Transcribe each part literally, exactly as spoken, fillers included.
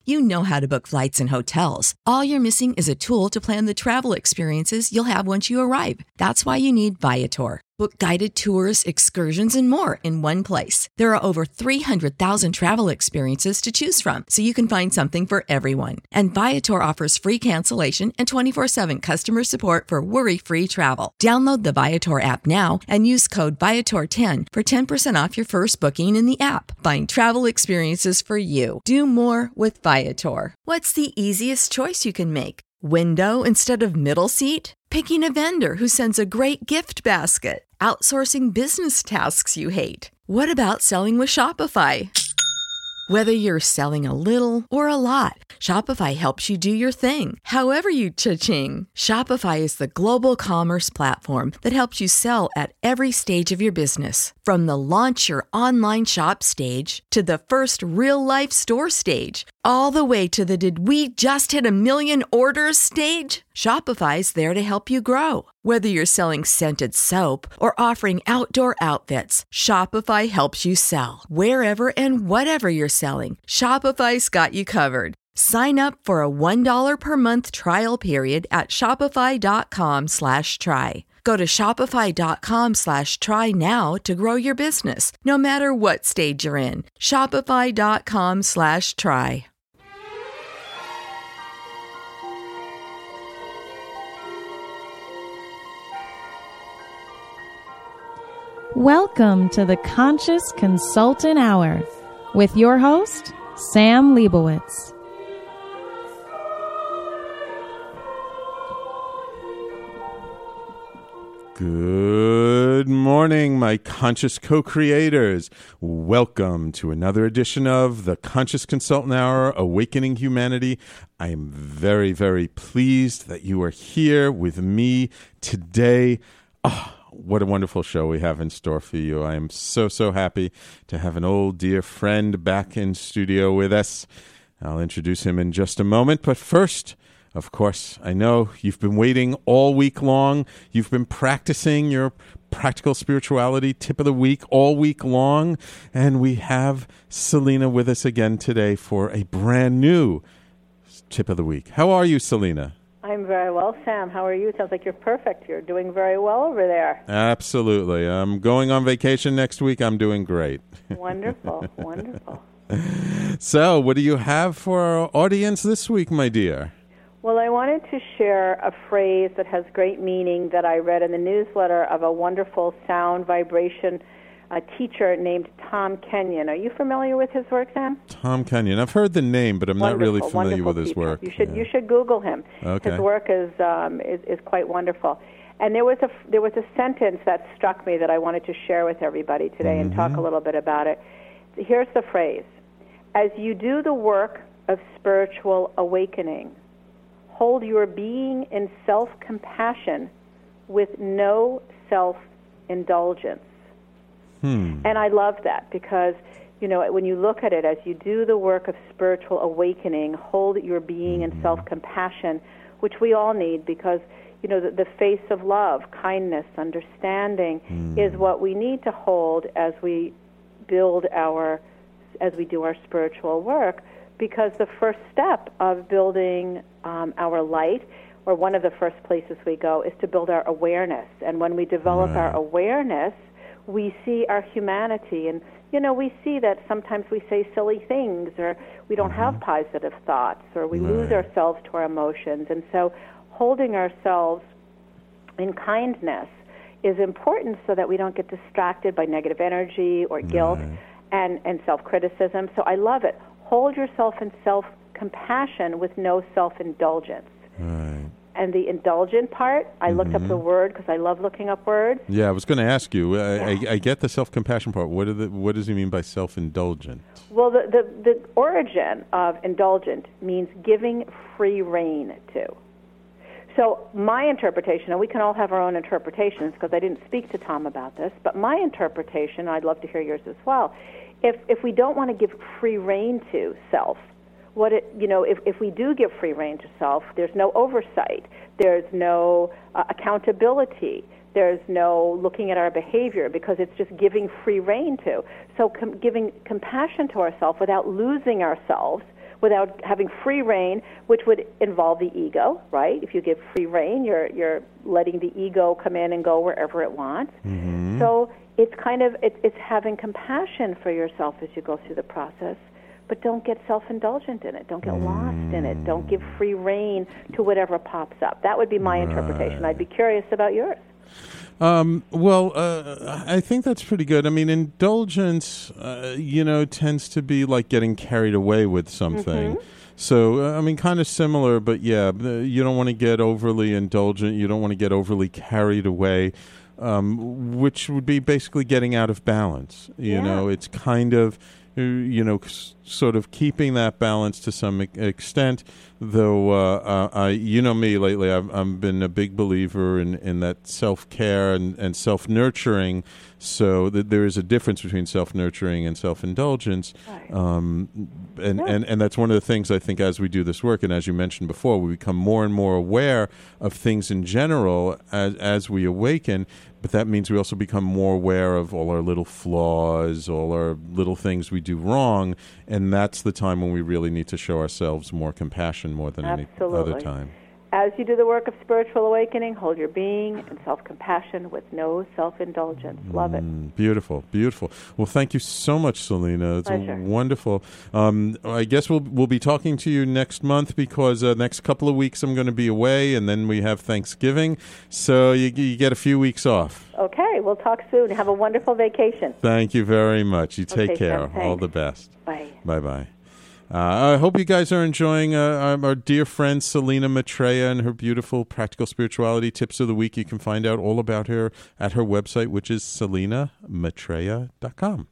You know how to book flights and hotels. All you're missing is a tool to plan the travel experiences you'll have once you arrive. That's why you need Viator. Book guided tours, excursions, and more in one place. There are over three hundred thousand travel experiences to choose from, so you can find something for everyone. And Viator offers free cancellation and twenty-four seven customer support for worry-free travel. Download the Viator app now and use code Viator ten for ten percent off your first booking in the app. Find travel experiences for you. Do more with Viator. What's the easiest choice you can make? Window instead of middle seat? Picking a vendor who sends a great gift basket? Outsourcing business tasks you hate? What about selling with Shopify? Whether you're selling a little or a lot, Shopify helps you do your thing, however you cha-ching. Shopify is the global commerce platform that helps you sell at every stage of your business. From the launch your online shop stage to the first real-life store stage, all the way to the did we just hit a million orders stage. Shopify's there to help you grow. Whether you're selling scented soap or offering outdoor outfits, Shopify helps you sell. Wherever and whatever you're selling, Shopify's got you covered. Sign up for a one dollar per month trial period at shopify.com slash try. Go to shopify.com slash try now to grow your business, no matter what stage you're in. Shopify.com slash try. Welcome to the Conscious Consultant Hour with your host, Sam Leibowitz. Good morning, my conscious co-creators. Welcome to another edition of the Conscious Consultant Hour, Awakening Humanity. I am very, very pleased that you are here with me today. Oh, what a wonderful show we have in store for you. I am so, so happy to have an old dear friend back in studio with us. I'll introduce him in just a moment, but first, of course, I know you've been waiting all week long. You've been practicing your practical spirituality tip of the week all week long. And we have Selena with us again today for a brand new tip of the week. How are you, Selena? I'm very well, Sam. How are you? Sounds like you're perfect. You're doing very well over there. Absolutely. I'm going on vacation next week. I'm doing great. Wonderful, wonderful. So, what do you have for our audience this week, my dear? Well, I wanted to share a phrase that has great meaning that I read in the newsletter of a wonderful sound vibration uh, teacher named Tom Kenyon. Are you familiar with his work, Sam? Tom Kenyon. I've heard the name, but I'm wonderful, not really familiar with his teacher. work. You should yeah. you should Google him. Okay. His work is, um, is is quite wonderful. And there was a there was a sentence that struck me that I wanted to share with everybody today mm-hmm. and talk a little bit about it. Here's the phrase: as you do the work of spiritual awakening, hold your being in self-compassion with no self-indulgence. Hmm. And I love that because, you know, when you look at it, as you do the work of spiritual awakening, hold your being in self-compassion, which we all need because, you know, the, the face of love, kindness, understanding hmm. is what we need to hold as we build our, as we do our spiritual work. Because the first step of building um, our light, or one of the first places we go, is to build our awareness. And when we develop right. our awareness, we see our humanity. And, you know, we see that sometimes we say silly things, or we don't mm-hmm. have positive thoughts, or we right. lose ourselves to our emotions. And so holding ourselves in kindness is important so that we don't get distracted by negative energy or guilt right. and, and self-criticism. So I love it. Hold yourself in self-compassion with no self-indulgence. Right. And the indulgent part, I mm-hmm. looked up the word because I love looking up words. Yeah, I was going to ask you. I, yeah. I, I get the self-compassion part. What, are the, what does he mean by self-indulgent? Well, the, the, the origin of indulgent means giving free rein to. So my interpretation, and we can all have our own interpretations because I didn't speak to Tom about this, but my interpretation, I'd love to hear yours as well, if if we don't want to give free rein to self, what it, you know, if, if we do give free rein to self, there's no oversight, there's no uh, accountability, there's no looking at our behavior because it's just giving free rein to. So com- giving compassion to ourselves without losing ourselves, without having free rein, which would involve the ego, right? If you give free rein, you're you're letting the ego come in and go wherever it wants. Mm-hmm. So it's kind of it, it's having compassion for yourself as you go through the process, but don't get self-indulgent in it. Don't get mm. lost in it. Don't give free rein to whatever pops up. That would be my right. interpretation. I'd be curious about yours. Um, well, uh, I think that's pretty good. I mean, indulgence, uh, you know, tends to be like getting carried away with something. Mm-hmm. So, uh, I mean, kind of similar, but yeah, you don't want to get overly indulgent. You don't want to get overly carried away, um, which would be basically getting out of balance. You yeah. know, it's kind of, you know, sort of keeping that balance to some extent. Though, uh, uh, I, you know me lately, I've, I've been a big believer in, in that self-care and, and self-nurturing. So that there is a difference between self-nurturing and self-indulgence. Right. Um, and, yeah. and, and that's one of the things I think as we do this work, and as you mentioned before, we become more and more aware of things in general as, as we awaken. But that means we also become more aware of all our little flaws, all our little things we do wrong. And that's the time when we really need to show ourselves more compassion more than Absolutely. any other time. As you do the work of spiritual awakening, hold your being in self-compassion with no self-indulgence. Love it. Mm, beautiful, beautiful. Well, thank you so much, Selena. It's Pleasure. wonderful. Um, I guess we'll we'll be talking to you next month because uh, next couple of weeks I'm going to be away, and then we have Thanksgiving, so you, you get a few weeks off. Okay, we'll talk soon. Have a wonderful vacation. Thank you very much. You take okay, care. Sam, all the best. Bye. Bye-bye. Uh, I hope you guys are enjoying uh, our dear friend Selena Maitreya and her beautiful practical spirituality tips of the week. You can find out all about her at her website, which is selena maitreya dot com.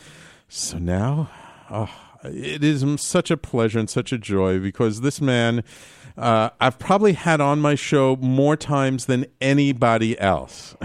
So now, oh, it is such a pleasure and such a joy because this man, uh, I've probably had on my show more times than anybody else.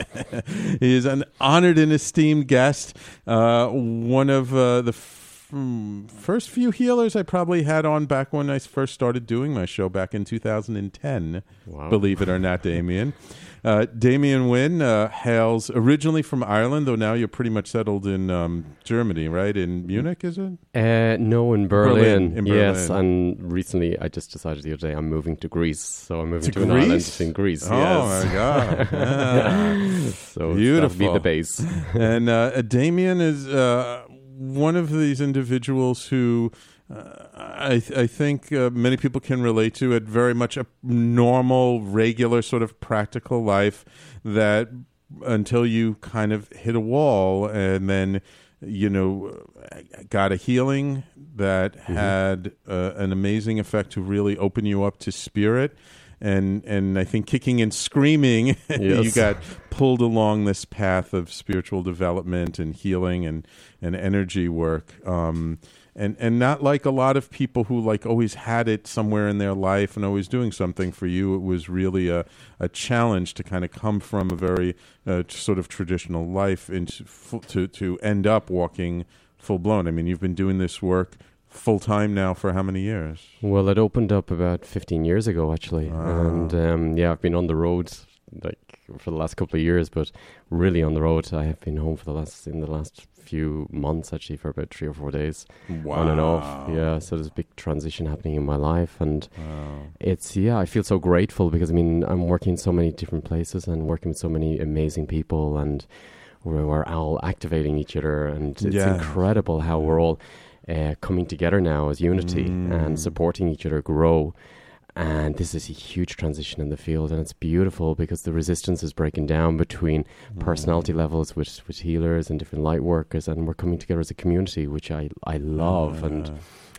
He is an honored and esteemed guest, uh, one of uh, the Hmm, first few healers I probably had on back when I first started doing my show back in two thousand ten. Wow. Believe it or not, Damien. Uh, Damien Wynn uh, hails originally from Ireland, though now you're pretty much settled in um, Germany, right? In Munich, is it? Uh, no, in Berlin. Berlin. In Berlin. Yes, and recently I just decided the other day I'm moving to Greece. So I'm moving to, to Greece? an island in Greece. Oh, yes. my God. Yeah. So beautiful. that'll be the base. And uh, Damien is uh, one of these individuals who uh, I, th- I think uh, many people can relate to. It very much a normal, regular sort of practical life that until you kind of hit a wall and then, you know, got a healing that mm-hmm. had uh, an amazing effect to really open you up to spirit. And and I think kicking and screaming, yes. you got pulled along this path of spiritual development and healing and, and energy work. Um, and, and not like a lot of people who like always had it somewhere in their life and always doing something. For you, it was really a, a challenge to kind of come from a very uh, sort of traditional life into to, to end up walking full blown. I mean, you've been doing this work full time now for how many years? Well, it opened up about fifteen years ago, actually. Ah. And um, yeah, I've been on the road like for the last couple of years, but really on the road. I have been home for the last in the last few months, actually, for about three or four days, wow. on and off. Yeah, so there's a big transition happening in my life, and wow. it's yeah, I feel so grateful because I mean I'm working in so many different places and working with so many amazing people, and we're, we're all activating each other, and it's yeah. incredible how we're all Uh, coming together now as unity mm. and supporting each other grow. And this is a huge transition in the field, and it's beautiful because the resistance is breaking down between mm. personality levels with, with healers and different light workers, and we're coming together as a community, which I, I love. Uh. And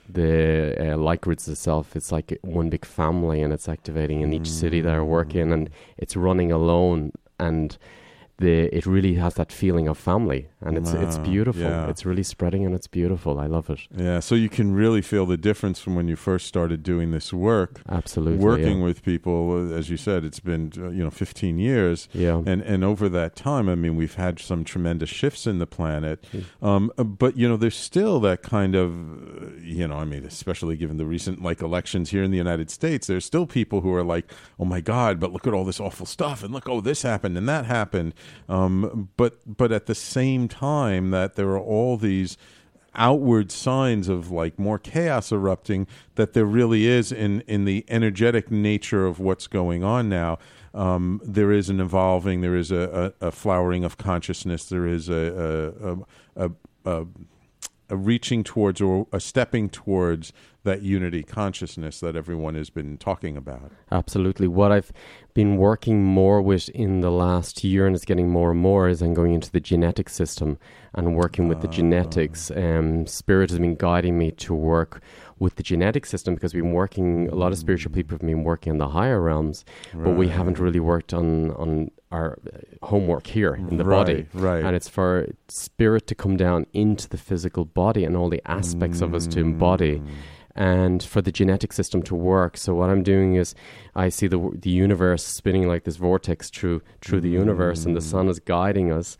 the uh, light grids itself, it's like one big family, and it's activating in each mm. city that I work in, and it's running alone, and The, it really has that feeling of family, and it's wow, it's beautiful. Yeah. It's really spreading, and it's beautiful. I love it. Yeah, so you can really feel the difference from when you first started doing this work. Absolutely, working yeah. with people. As you said, it's been uh, you know fifteen years. Yeah, and and over that time, I mean, we've had some tremendous shifts in the planet. Um, but you know, there's still that kind of you know, I mean, especially given the recent like elections here in the United States, there's still people who are like, oh my God, but look at all this awful stuff, and look, oh, this happened and that happened. Um, but but at the same time that there are all these outward signs of like more chaos erupting that there really is in, in the energetic nature of what's going on now. Um, there is an evolving, there is a, a, a flowering of consciousness, there is a a, a, a, a reaching towards or a stepping towards that unity consciousness that everyone has been talking about. Absolutely. What I've been working more with in the last year, and it's getting more and more, is I'm going into the genetic system and working with uh. the genetics. Um, Spirit has been guiding me to work with the genetic system because we've been working, a lot of spiritual people have been working in the higher realms, right. but we haven't really worked on, on our homework here in the right, body. Right. And it's for spirit to come down into the physical body and all the aspects mm. of us to embody. And for the genetic system to work. So what I'm doing is I see the the universe spinning like this vortex through through the universe, and the sun is guiding us.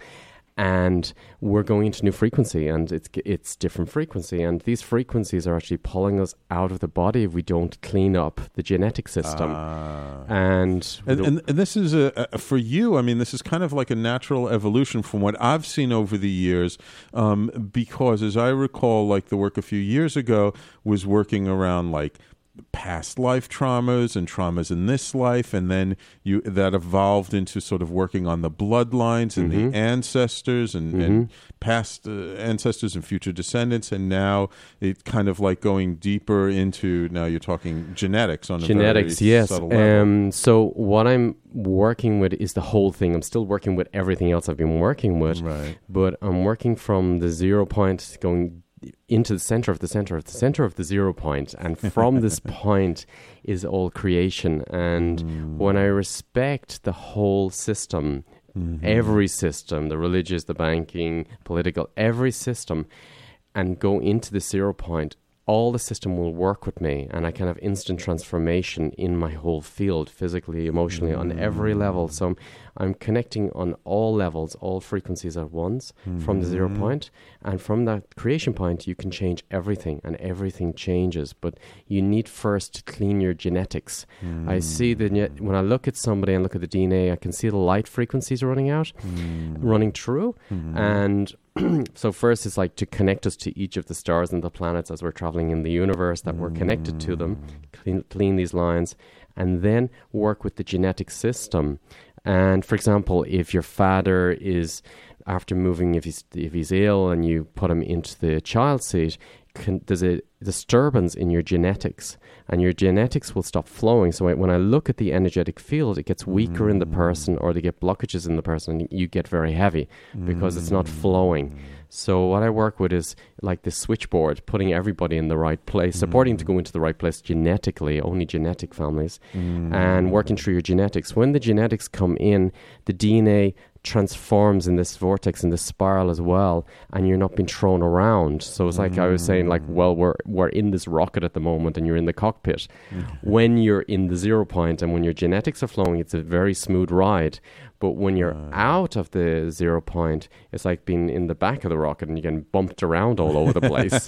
And we're going into new frequency, and it's it's different frequency. And these frequencies are actually pulling us out of the body if we don't clean up the genetic system. Uh, and, and, and and this is a, a for you. I mean, this is kind of like a natural evolution from what I've seen over the years. Um, because as I recall, like the work a few years ago was working around like past life traumas and traumas in this life, and then you that evolved into sort of working on the bloodlines and mm-hmm. the ancestors and, mm-hmm. and past uh, ancestors and future descendants, and now it kind of like going deeper into, now you're talking genetics on genetics, a very yes. subtle level. Um, so what I'm working with is the whole thing. I'm still working with everything else I've been working with, right. but I'm working from the zero point going into the center of the center of the center of the zero point, and from this point is all creation. And mm. when I respect the whole system, mm-hmm. every system, the religious, the banking, political, every system, and go into the zero point, all the system will work with me, and I can have instant transformation in my whole field, physically, emotionally, mm. on every level. So I'm, I'm connecting on all levels, all frequencies at once mm. from the zero point. And from that creation point, you can change everything, and everything changes. But you need first to clean your genetics. Mm. I see that when I look at somebody and look at the D N A, I can see the light frequencies running out, mm. running through. Mm-hmm. And so first it's like to connect us to each of the stars and the planets as we're traveling in the universe, that we're connected to them, clean, clean these lines, and then work with the genetic system. And for example, if your father is, after moving, if he's if he's ill and you put him into the child seat, can, there's a disturbance in your genetics, and your genetics will stop flowing. So when I look at the energetic field, it gets weaker mm. in the person, or they get blockages in the person, and you get very heavy because mm. it's not flowing. So what I work with is like this switchboard, putting everybody in the right place, mm. supporting to go into the right place genetically, only genetic families, mm. and working through your genetics. When the genetics come in, the D N A transforms in this vortex, in this spiral as well, and you're not being thrown around. So it's like mm. I was saying, like, well, we're we're in this rocket at the moment, and you're in the cockpit. Mm. When you're in the zero point, and when your genetics are flowing, it's a very smooth ride. But when you're uh. out of the zero point, it's like being in the back of the rocket, and you're getting bumped around all over the place.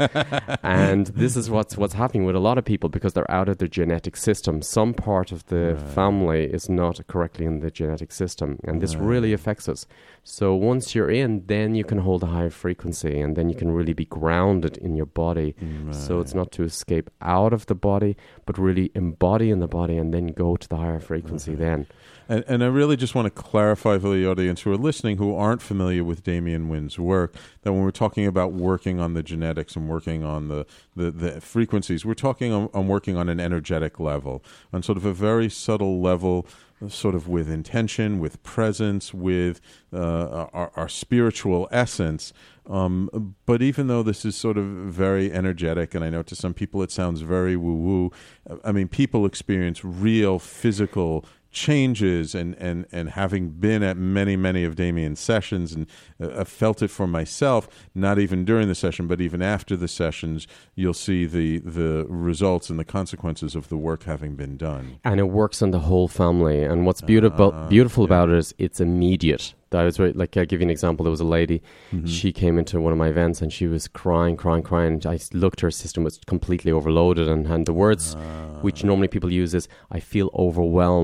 And this is what's what's happening with a lot of people, because they're out of their genetic system. Some part of the right. family is not correctly in the genetic system, and this right. really affects us. So once you're in, then you can hold a higher frequency, and then you can really be grounded in your body. Right. So it's not to escape out of the body, but really embody in the body, and then go to the higher frequency right. then. And, and I really just want to clarify for the audience who are listening, who aren't familiar with Damien Wynn's work, that when we're talking about working on the genetics and working on the, the, the frequencies, we're talking on, on working on an energetic level, on sort of a very subtle level, sort of with intention, with presence, with uh, our, our spiritual essence. Um, but even though this is sort of very energetic, and I know to some people it sounds very woo-woo, I mean, people experience real physical changes, and, and, and having been at many, many of Damien's sessions, and uh, I've felt it for myself, not even during the session, but even after the sessions, you'll see the, the results and the consequences of the work having been done. And it works on the whole family. And what's beautiful, uh, beautiful yeah. about it is it's immediate. That was right. Like, I'll give you an example. There was a lady, mm-hmm. she came into one of my events, and she was crying, crying, crying. I looked, her system was completely overloaded, and, and the words uh. which normally people use is, I feel overwhelmed.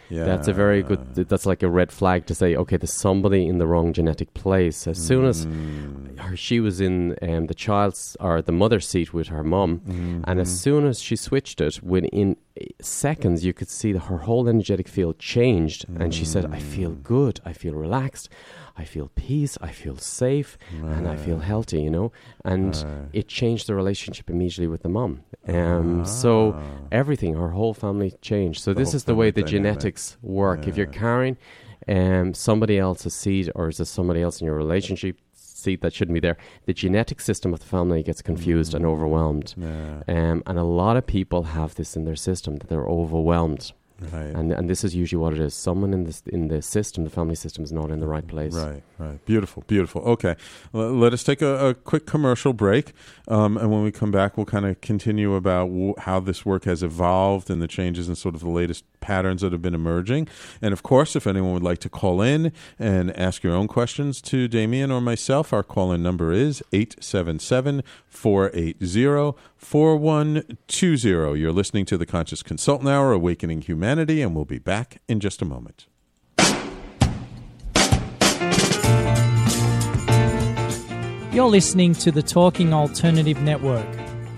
Yeah. That's a very good, that's like a red flag to say, okay, there's somebody in the wrong genetic place. As soon as Mm. her, she was in um, the child's or the mother's seat with her mum, Mhm. and as soon as she switched it, within seconds, you could see that her whole energetic field changed. And she said, I feel good, I feel relaxed, I feel peace, I feel safe, and I feel healthy, you know. And Right. it changed the relationship immediately with the mum. Um, So everything, her whole family changed. So The this whole is the way the family dynamic. genetics work. If you're Yeah. carrying um, somebody else's seed, or is there somebody else in your relationship seed that shouldn't be there, the genetic system of the family gets confused and overwhelmed. Yeah. Um, and a lot of people have this in their system, that they're overwhelmed. Right. And and this is usually what it is. Someone in this in the system, the family system, is not in the right place. Right, right. Beautiful, beautiful. Okay. L- let us take a, a quick commercial break. Um, and when we come back, we'll kind of continue about w- how this work has evolved and the changes and sort of the latest patterns that have been emerging. And of course, if anyone would like to call in and ask your own questions to Damien or myself, our call-in number is eight seven seven, four eight zero, four one two zero. You're listening to the Conscious Consultant Hour, Awakening Humanity, and we'll be back in just a moment. You're listening to the Talking Alternative Network.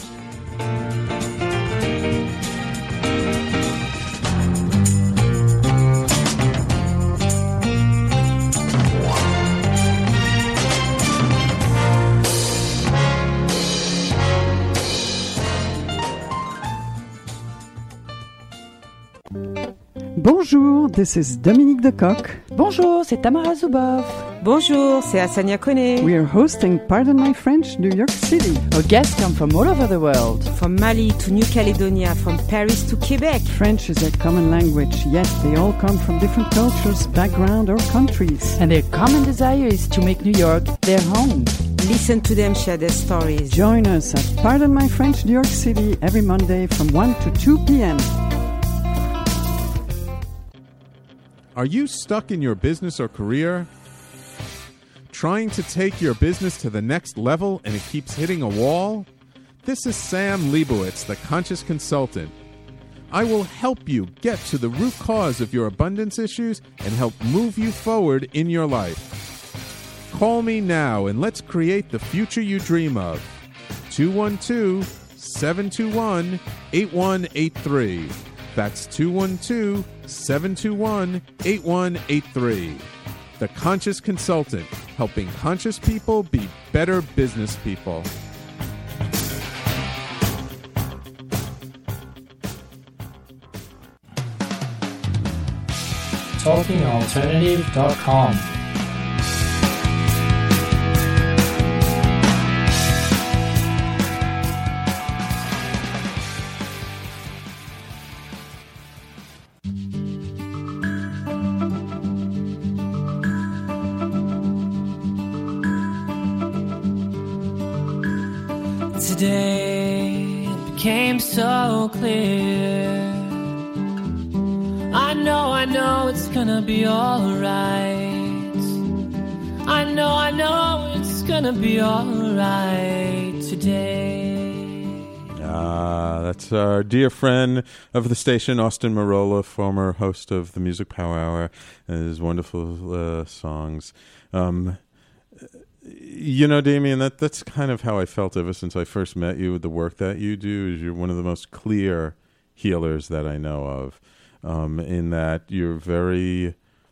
Bonjour, this is Dominique Decoq. Bonjour, c'est Tamara Zuboff. Bonjour, c'est Asania Kone. We are hosting Pardon My French, New York City. Our guests come from all over the world. From Mali to New Caledonia, from Paris to Quebec. French is a common language, yet they all come from different cultures, background, or countries. And their common desire is to make New York their home. Listen to them share their stories. Join us at Pardon My French, New York City every Monday from one to two p.m. Are you stuck in your business or career? Trying to take your business to the next level and it keeps hitting a wall? This is Sam Leibowitz, the Conscious Consultant. I will help you get to the root cause of your abundance issues and help move you forward in your life. Call me now and let's create the future you dream of. two one two, seven two one, eight one eight three. That's two one two, seven two one, eight one eight three. The Conscious Consultant, helping conscious people be better business people. talking alternative dot com. Today it became so clear. I know, I know it's gonna be alright. I know, I know it's gonna be alright today. Ah, that's our dear friend of the station, Austin Marola, former host of the Music Power Hour, and his wonderful uh, songs. Um, you know, Damien, that that's kind of how I felt ever since I first met you with the work that you do. Is you're one of the most clear healers that I know of, um, in that you're very,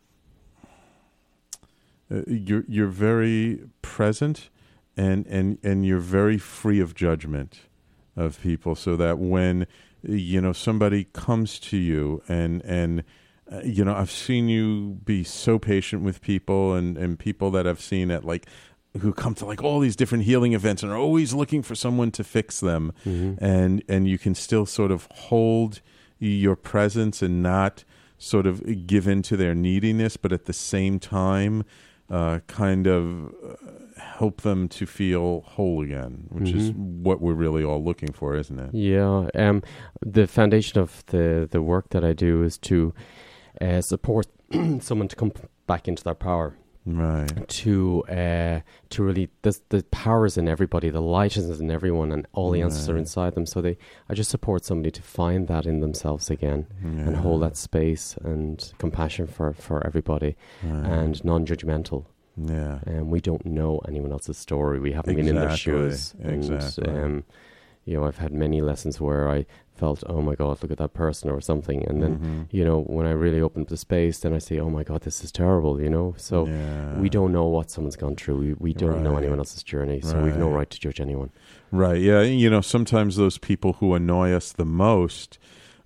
uh, you're you're very present, and and and you're very free of judgment of people, so that when you know somebody comes to you and and uh, you know I've seen you be so patient with people, and and people that I've seen at like who come to like all these different healing events and are always looking for someone to fix them, Mm-hmm. and and you can still sort of hold your presence and not sort of give in to their neediness, but at the same time uh, kind of uh, help them to feel whole again, which is Mhm. what we're really all looking for, isn't it? Yeah, um, the foundation of the, the work that I do is to uh, support someone to come back into their power. Right. To uh, to really, the the power is in everybody, the light is in everyone, and all the answers are inside them. So they, I just support somebody to find that in themselves again, Yeah. and hold that space and compassion for, for everybody, Right. and non-judgmental. Yeah. And we don't know anyone else's story. We haven't been in their Exactly. shoes. Exactly. And, um, you know, I've had many lessons where I felt, oh my God, look at that person or something. And then, Mhm. you know, when I really open up the space, then I say, oh my God, this is terrible, you know? So Yeah. we don't know what someone's gone through. We, we don't know Right. anyone else's journey. So we've no Right. right to judge anyone. Right. Yeah. You know, sometimes those people who annoy us the most,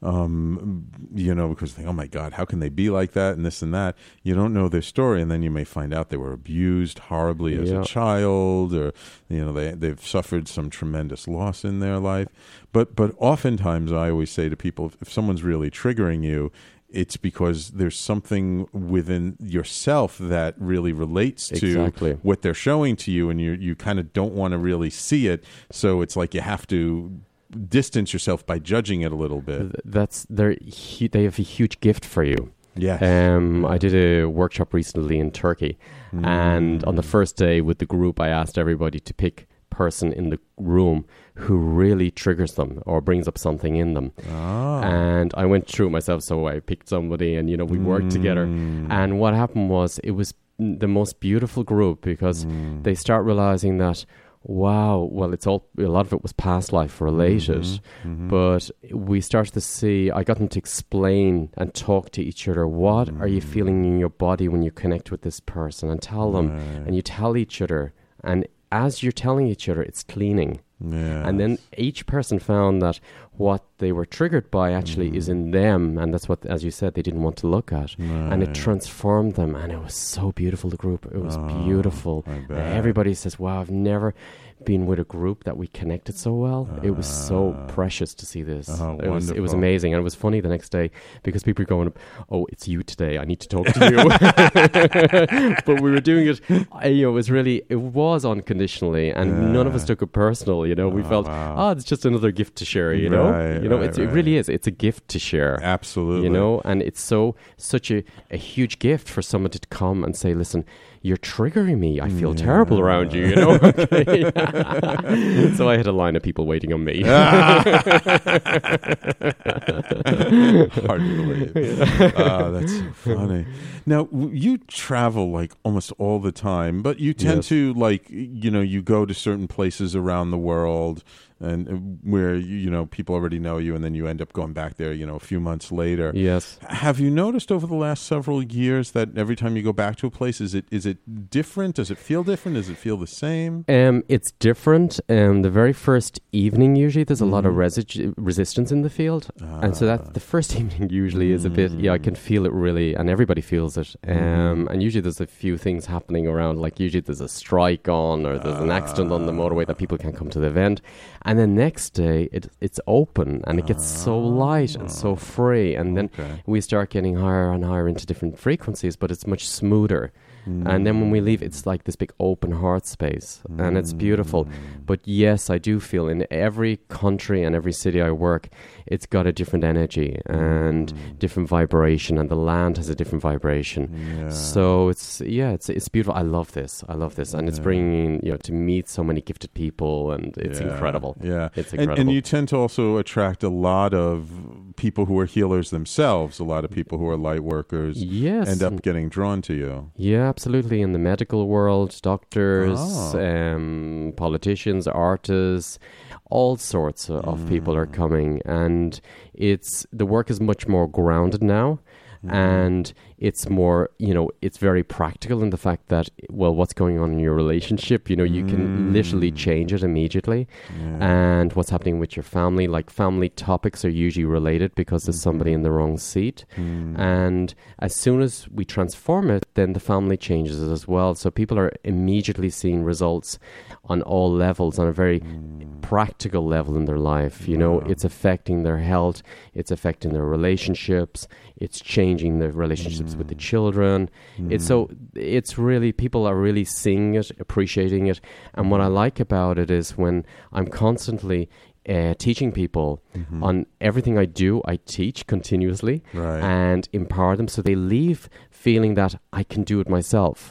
um, you know, because they think, oh my God, how can they be like that and this and that? You don't know their story, and then you may find out they were abused horribly as Yeah. a child, or you know, they they've suffered some tremendous loss in their life. But but oftentimes, I always say to people, if, if someone's really triggering you, it's because there's something within yourself that really relates to Exactly. what they're showing to you, and you you kind of don't want to really see it. So it's like you have to distance yourself by judging it a little bit. Th- That's they're hu- they have a huge gift for you. Yes. Um, I did a workshop recently in Turkey, Mm. and on the first day with the group, I asked everybody to pick person in the room who really triggers them or brings up something in them. Ah. And I went through it myself, so I picked somebody, and you know, we worked together. Mm. And what happened was, it was the most beautiful group, because Mm. they start realizing that, wow, well, it's all, a lot of it was past life related, Mhm. but we started to see, I got them to explain and talk to each other. What are you feeling in your body when you connect with this person? And tell them, Right. and you tell each other, and as you're telling each other, it's cleaning. Yeah. And then each person found that what they were triggered by actually is in them, and that's what, as you said, they didn't want to look at. And it Right. transformed them, and it was so beautiful, the group. It was Oh, beautiful. I And bet. everybody says, wow, I've never been with a group that we connected so well. It was so Ah. precious to see this. Oh, it was it was wonderful. amazing. And it was funny the next day, because people were going, oh, it's you today, I need to talk to you. But we were doing it, I, you know, it was really, it was unconditionally, and none of us Yeah. took it personal, you know. We Oh, felt, wow. oh, it's just another gift to share, you know. Right, you know, right, it's, it right. really is. It's a gift to share. Absolutely. You know, and it's so such a, a huge gift for someone to come and say, listen, you're triggering me. I feel Yeah. terrible around you, you know. Okay. So I had a line of people waiting on me. Hard to believe. Oh, that's so funny. Now, w- you travel like almost all the time, but you tend Yes. to like, you know, you go to certain places around the world, and uh, where you, you know, people already know you, and then you end up going back there, you know, a few months later. Yes. Have you noticed over the last several years that every time you go back to a place, is it is it different? Does it feel different? Does it feel the same? Um, it's different. Um, the very first evening, usually, there's a lot of Mhm. resi- resistance in the field, and so Ah. that the first evening usually is a bit. Yeah, I can feel it really, and everybody feels it. Um, Mhm. and usually there's a few things happening around. Like usually there's a strike on, or there's an accident on the motorway that people can't come to the event. And then next day, it it's open and it gets so light and so free, and then Okay. we start getting higher and higher into different frequencies, but it's much smoother. And then when we leave, it's like this big open heart space, and it's beautiful. But yes, I do feel in every country and every city I work, it's got a different energy and different vibration, and the land has a different vibration. Yeah. So it's yeah, it's it's beautiful. I love this. I love this, and it's Yeah. bringing, you know, to meet so many gifted people, and it's Yeah, incredible. Yeah, It's and, incredible. and you tend to also attract a lot of people who are healers themselves. A lot of people who are light workers Yes. end up getting drawn to you. Yeah, absolutely. In the medical world, doctors, Oh. um, politicians, artists, all sorts of, of people are coming, and it's the work is much more grounded now. And it's more, you know, it's very practical in the fact that, well, what's going on in your relationship, you know, you can literally change it immediately. And what's happening with your family, like family topics are usually related because there's somebody in the wrong seat. And as soon as we transform it, then the family changes as well. So people are immediately seeing results on all levels, on a very practical level in their life. You know, it's affecting their health, it's affecting their relationships, it's changing their relationships with the children. It's so, it's really, people are really seeing it, appreciating it. And what I like about it is when I'm constantly Uh, teaching people on everything I do, I teach continuously Right. and empower them so they leave feeling that I can do it myself.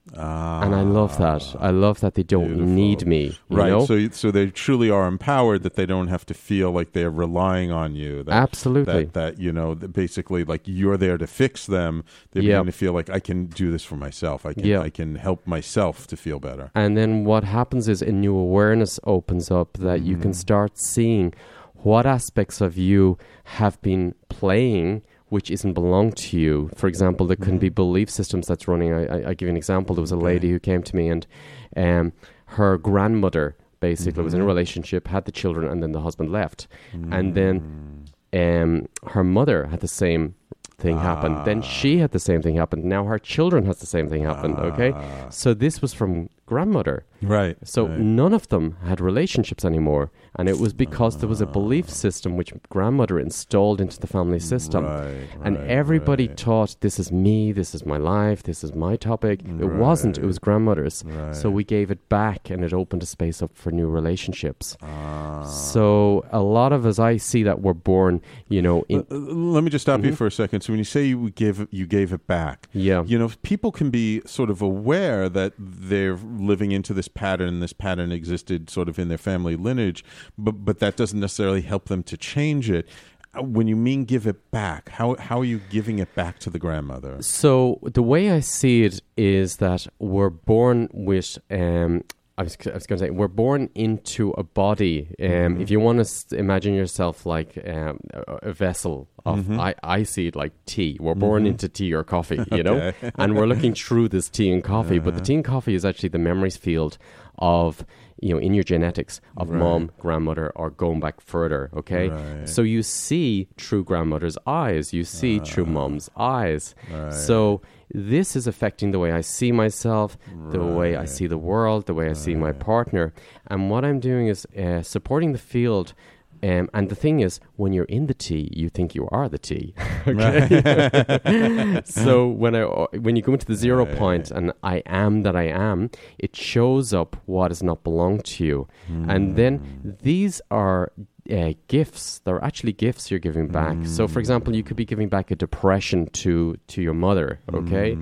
Ah, and I love that. I love that they don't beautiful. need me. You right. know? So, so they truly are empowered, that they don't have to feel like they're relying on you. That, Absolutely. That, that you know, that basically, like you're there to fix them. They're Yep. beginning to feel like I can do this for myself. I can, Yep. I can help myself to feel better. And then what happens is a new awareness opens up that you can start seeing what aspects of you have been playing which isn't belong to you. For example, there can be belief systems that's running. I, I, I give you an example. There was a Okay. lady who came to me, and um, her grandmother basically was in a relationship, had the children, and then the husband left. And then um, her mother had the same thing happen. Then she had the same thing happen. Now her children has the same thing happen. Okay, so this was from grandmother. Right. So right. none of them had relationships anymore, and it was because there was a belief system which grandmother installed into the family system. Right, And right, everybody right. thought, this is me, this is my life, this is my topic. It wasn't, it was grandmother's. Right. So we gave it back, and it opened a space up for new relationships. Ah. So a lot of us, I see that we're born, you know, in... L- l- Let me just stop you for a second. So when you say you give, you gave it back, Yeah. you know, people can be sort of aware that they're living into this pattern, and this pattern existed sort of in their family lineage, but but that doesn't necessarily help them to change it. Uh, When you mean give it back, how how are you giving it back to the grandmother? So the way I see it is that we're born with... Um, I was, I was going to say, we're born into a body. Um, Mm-hmm. If you want to s- imagine yourself like um, a, a vessel of, Mm-hmm. I, I see it like tea. We're born into tea or coffee, you know? Okay. And we're looking through this tea and coffee. But the tea and coffee is actually the memories field of, you know, in your genetics of Right. mom, grandmother, or going back further, okay? Right. So you see through grandmother's eyes. You see through mom's eyes. Right. So this is affecting the way I see myself, the way I see the world, the way I see my partner. And what I'm doing is uh, supporting the field. Um, and the thing is, when you're in the tea, you think you are the tea. Okay? So when I when you go into the zero point and I am that I am, it shows up what does not belong to you. And then these are uh, gifts. They're actually gifts you're giving back. So, for example, you could be giving back a depression to to your mother. Okay.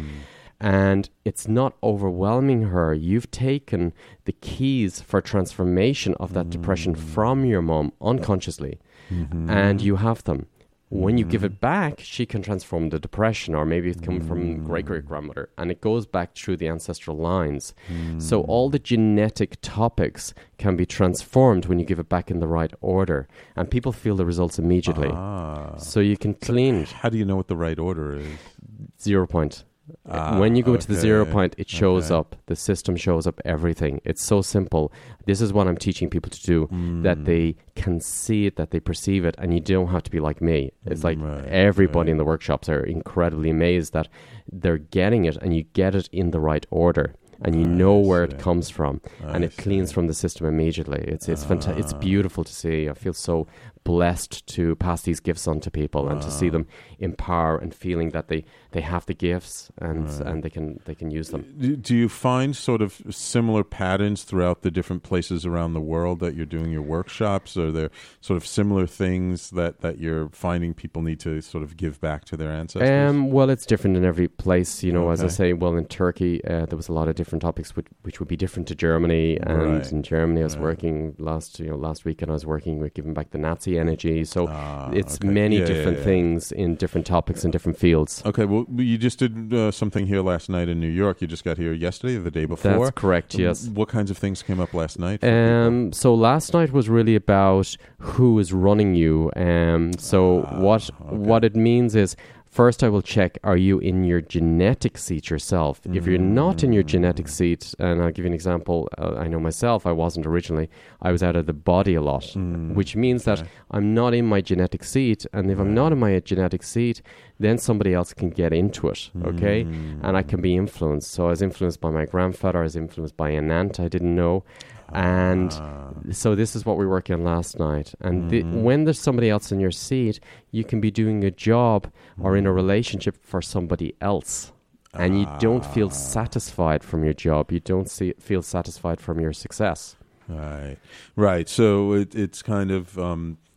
And it's not overwhelming her. You've taken the keys for transformation of that depression from your mom unconsciously, and you have them. When you give it back, she can transform the depression, or maybe it's coming from great-great-grandmother, and it goes back through the ancestral lines. So all the genetic topics can be transformed when you give it back in the right order, and people feel the results immediately. Ah. So you can clean How do you know what the right order is? zero point. Ah, when you go to the zero okay. point, it shows Okay. up. The system shows up everything. It's so simple. This is what I'm teaching people to do, that they can see it, that they perceive it, and you don't have to be like me. It's like Right, everybody right. in the workshops are incredibly amazed that they're getting it, and you get it in the right order. And you know I where see. it comes from, and I it cleans see. from the system immediately. It's it's fanta- It's beautiful to see. I feel so blessed to pass these gifts on to people and to see them empower and feeling that they, they have the gifts and and they can they can use them. Do, do you find sort of similar patterns throughout the different places around the world that you're doing your workshops? Are there sort of similar things that, that you're finding people need to sort of give back to their ancestors? Um, well, it's different in every place. You know, as I Okay. say, well, in Turkey, uh, there was a lot of different topics which, which would be different to Germany. And Right. in Germany, I was Right. working last, you know, last weekend. I was working with giving back the Nazi energy. So Ah, it's okay. many Yeah, yeah, different yeah. things in different topics and different fields. Okay, well, you just did uh, something here last night in New York. You just got here yesterday or the day before? That's correct. Yes. What kinds of things came up last night? for people? Um, so last night was really about who is running you. Um, so Ah, what okay. what it means is, first I will check, are you in your genetic seat yourself? If you're not in your genetic seat, and I'll give you an example, uh, I know myself, I wasn't originally, I was out of the body a lot, which means that okay. I'm not in my genetic seat, and if I'm not in my genetic seat, then somebody else can get into it, okay? And I can be influenced. So I was influenced by my grandfather, I was influenced by an aunt I didn't know, and so this is what we were working on last night. And the, when there's somebody else in your seat, you can be doing a job or in a relationship for somebody else, and you don't feel satisfied from your job. You don't see, feel satisfied from your success. Right, right. So it, it's kind of um,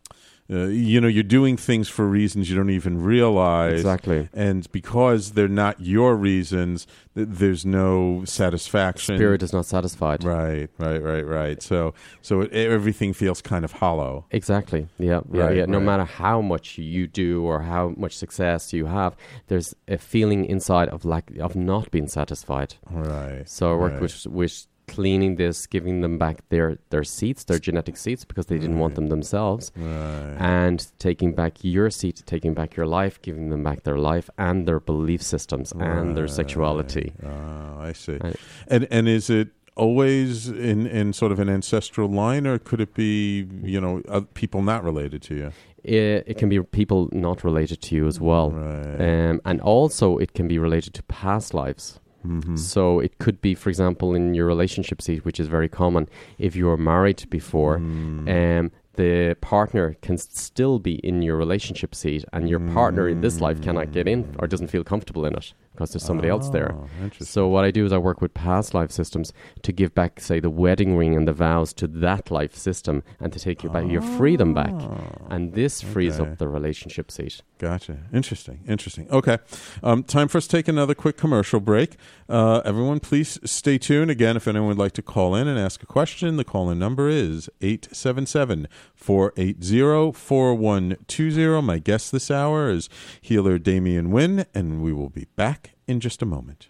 uh, you know, you're doing things for reasons you don't even realize. Exactly. And because they're not your reasons, th- there's no satisfaction. Spirit is not satisfied. Right, right, right, right. So, so it, everything feels kind of hollow. Exactly. Yeah, yeah, Right, yeah. No right. matter how much you do or how much success you have, there's a feeling inside of lack of not being satisfied. Right. So I work right. with with cleaning this, giving them back their their seats, their genetic seats, because they didn't want them themselves, Right. and taking back your seat, taking back your life, giving them back their life and their belief systems and their sexuality. Oh, I see. Right. And and is it always in, in sort of an ancestral line, or could it be, you know, uh, people not related to you? It, it can be people not related to you as well. Right. Um, and also it can be related to past lives. Mm-hmm. So it could be, for example, in your relationship seat, which is very common. If you were married before, Mm. um, the partner can s- still be in your relationship seat, and your partner in this life cannot get in or doesn't feel comfortable in it because there's somebody else there. Oh, interesting. So what I do is I work with past life systems to give back, say, the wedding ring and the vows to that life system, and to take your back your freedom back. And this frees Okay. up the relationship seat. Gotcha. Interesting. Interesting. Okay. Um, time for us to take another quick commercial break. Uh, everyone, please stay tuned. Again, if anyone would like to call in and ask a question, the call-in number is eight seven seven, four eight zero, four one two zero. My guest this hour is healer Damian Wynn, and we will be back in just a moment.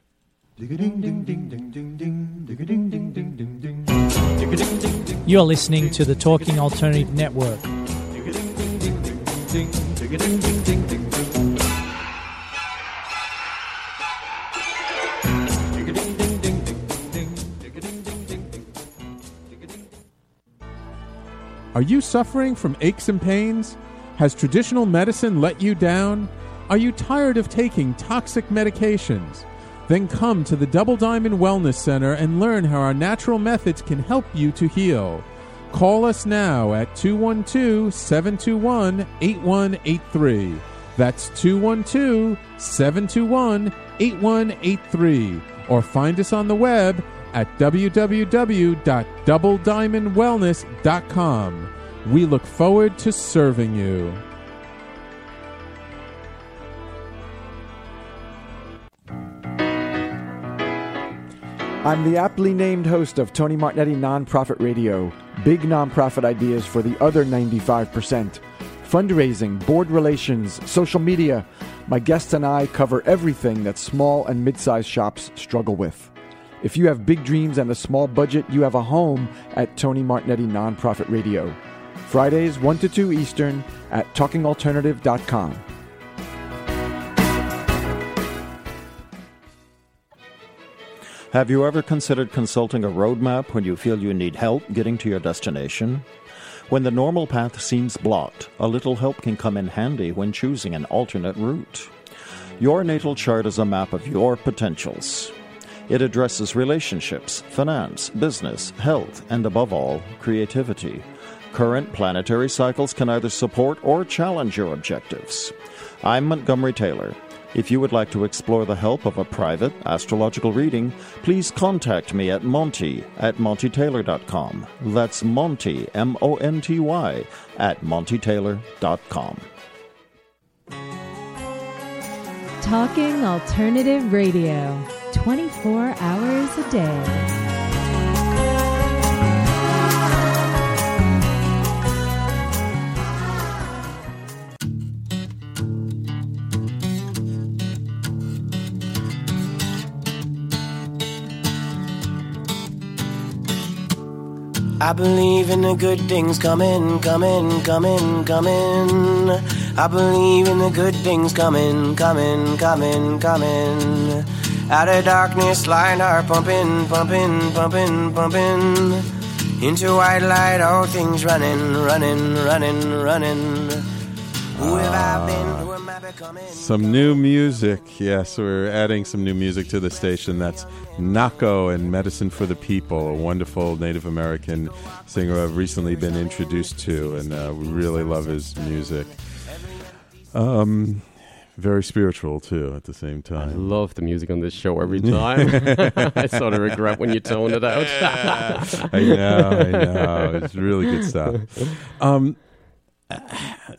You're listening to the Talking Alternative Network. Are you suffering from aches and pains? Has traditional medicine let you down? Are you tired of taking toxic medications? Then come to the Double Diamond Wellness Center and learn how our natural methods can help you to heal. Call us now at two one two, seven two one, eight one eight three. That's two one two, seven two one, eight one eight three. Or find us on the web at w w w dot double diamond wellness dot com. We look forward to serving you. I'm the aptly named host of Tony Martignetti Nonprofit Radio. Big nonprofit ideas for the other ninety-five percent. Fundraising, board relations, social media. My guests and I cover everything that small and mid-sized shops struggle with. If you have big dreams and a small budget, you have a home at Tony Martignetti Nonprofit Radio. Fridays, one to two Eastern at talking alternative dot com. Have you ever considered consulting a roadmap when you feel you need help getting to your destination? When the normal path seems blocked, a little help can come in handy when choosing an alternate route. Your natal chart is a map of your potentials. It addresses relationships, finance, business, health, and above all, creativity. Current planetary cycles can either support or challenge your objectives. I'm Montgomery Taylor. If you would like to explore the help of a private astrological reading, please contact me at Monty at monty taylor dot com. That's Monty, M O N T Y, at monty taylor dot com. Talking Alternative Radio, twenty-four hours a day. I believe in the good things coming, coming, coming, coming. I believe in the good things coming, coming, coming, coming. Out of darkness, light are pumping, pumping, pumping, pumping. Into white light, all things running, running, running, running. Who have I been? Who am I becoming? Some new music. Yes, we're adding some new music to the station. That's Nako and Medicine for the People, a wonderful Native American singer I've recently been introduced to, and uh, we really love his music. Um, very spiritual, too, at the same time. I love the music on this show every time. I sort of regret when you tone it out. I know, I know. It's really good stuff. Um,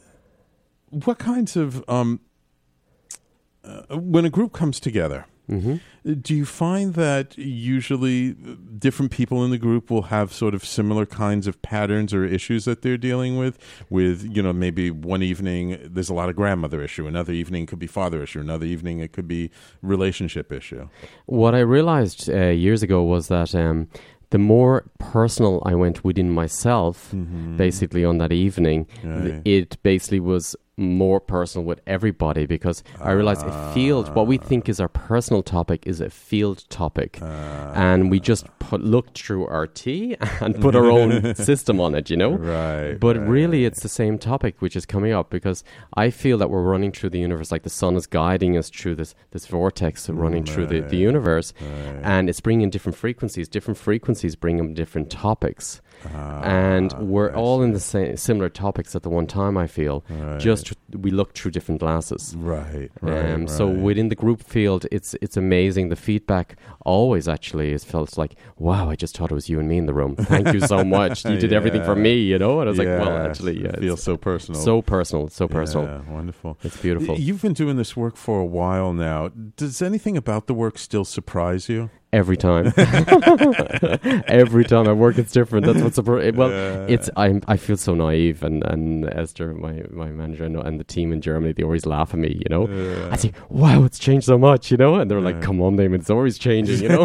what kinds of um, uh, when a group comes together? Mm-hmm. Do you find that usually different people in the group will have sort of similar kinds of patterns or issues that they're dealing with? With, you know, maybe one evening there's a lot of grandmother issue, another evening it could be father issue, another evening it could be relationship issue. What I realized uh, years ago was that um, the more personal I went within myself, mm-hmm. basically on that evening, right. it basically was more personal with everybody, because I realized a field, what we think is our personal topic is a field topic, uh, and we just put, looked through our tea and put our own system on it, you know? Right. But right. really it's the same topic which is coming up, because I feel that we're running through the universe, like the sun is guiding us through this, this vortex running right. through the, the universe, right. and it's bringing different frequencies. Different frequencies bring them different topics. Ah, and we're I all see. in the same similar topics at the one time, I feel. Right. Just we look through different glasses. Right, right, um, right. So within the group field, it's it's amazing. The feedback always actually is felt like, wow, I just thought it was you and me in the room. Thank you so much. You did yeah. everything for me, you know? And I was yes. like, well, actually, yeah. It feels so personal. So personal, so personal. Yeah, wonderful. It's beautiful. You've been doing this work for a while now. Does anything about the work still surprise you? Every time, every time I work, it's different. That's what's surpri- well. Yeah. It's I I feel so naive, and, and Esther, my, my manager, and, and the team in Germany, they always laugh at me. You know, yeah. I say, "Wow, it's changed so much," you know, and they're like, yeah. "Come on, Damon, it's always changing." You know,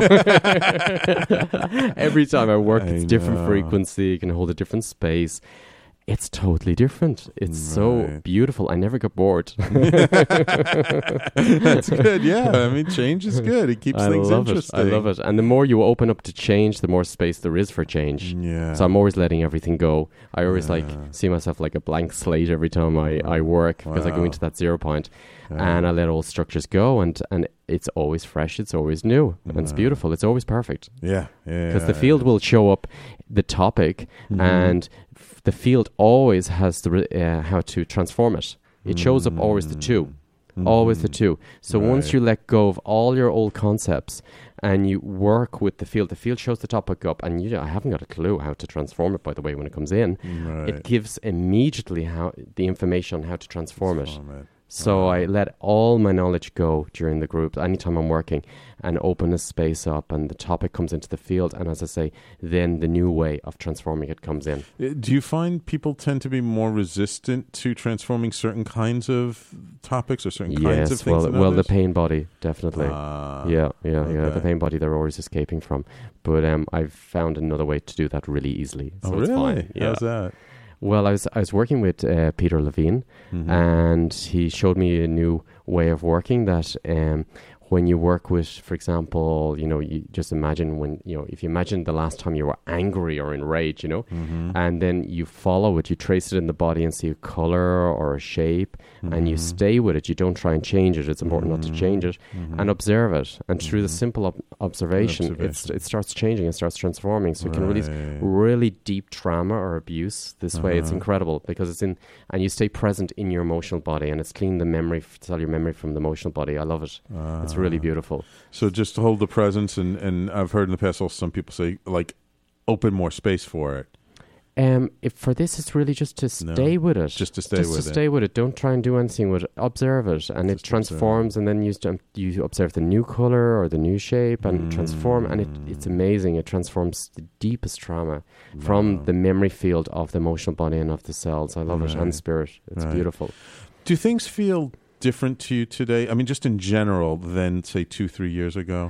every time I work, it's I different know. frequency. You can hold a different space. It's totally different. It's right. so beautiful. I never get bored. That's good. Yeah, I mean, change is good. It keeps I things love interesting. It. I love it. And the more you open up to change, the more space there is for change. Yeah. So I'm always letting everything go. I always yeah. like see myself like a blank slate every time I, I work, because wow. I go into that zero point, yeah. and I let all structures go, and, and it's always fresh. It's always new. And it's beautiful. It's always perfect. Yeah. Yeah. Because the field will show up the topic, mm-hmm. and f- the field always has the re- uh, how to transform it. It shows up always the two. Mm-hmm. Always the two. So right. once you let go of all your old concepts and you work with the field, the field shows the topic up, and you, I haven't got a clue how to transform it, by the way, when it comes in. Right. It gives immediately how the information on how to transform, transform it. it. So wow. I let all my knowledge go during the group, anytime I'm working, and open a space up, and the topic comes into the field, and as I say, then the new way of transforming it comes in. Do you find people tend to be more resistant to transforming certain kinds of topics or certain yes, kinds of things? well, than well, the others? pain body, definitely. Ah, yeah, yeah, okay. yeah. The pain body they're always escaping from, but um, I've found another way to do that really easily. So oh, it's really? fine. Yeah. How's that? Well, I was I was working with uh, Peter Levine, mm-hmm. and he showed me a new way of working that um, when you work with, for example, you know, you just imagine when, you know, if you imagine the last time you were angry or enraged, you know, mm-hmm. and then you follow it, you trace it in the body and see a color or a shape, mm-hmm. and you stay with it. You don't try and change it. It's important mm-hmm. not to change it, mm-hmm. and observe it. And mm-hmm. through the simple ob- observation, observation. It's, it starts changing, it starts transforming. So right. you can release really deep trauma or abuse this uh-huh. way. It's incredible because it's in, and you stay present in your emotional body, and it's clean the memory, tell your memory from the emotional body. I love it. Uh, it's really beautiful. So just to hold the presence, and, and I've heard in the past also some people say, like, open more space for it. Um, if for this, it's really just to stay no, with it. Just to stay just with to it. stay with it. Don't try and do anything with it. Observe it, and just it transforms, and then you, st- you observe the new color or the new shape, and mm. transform, and it, it's amazing. It transforms the deepest trauma wow. from the memory field of the emotional body and of the cells. I love right. it, and spirit. It's right. beautiful. Do things feel different to you today? I mean, just in general, than say two, three years ago?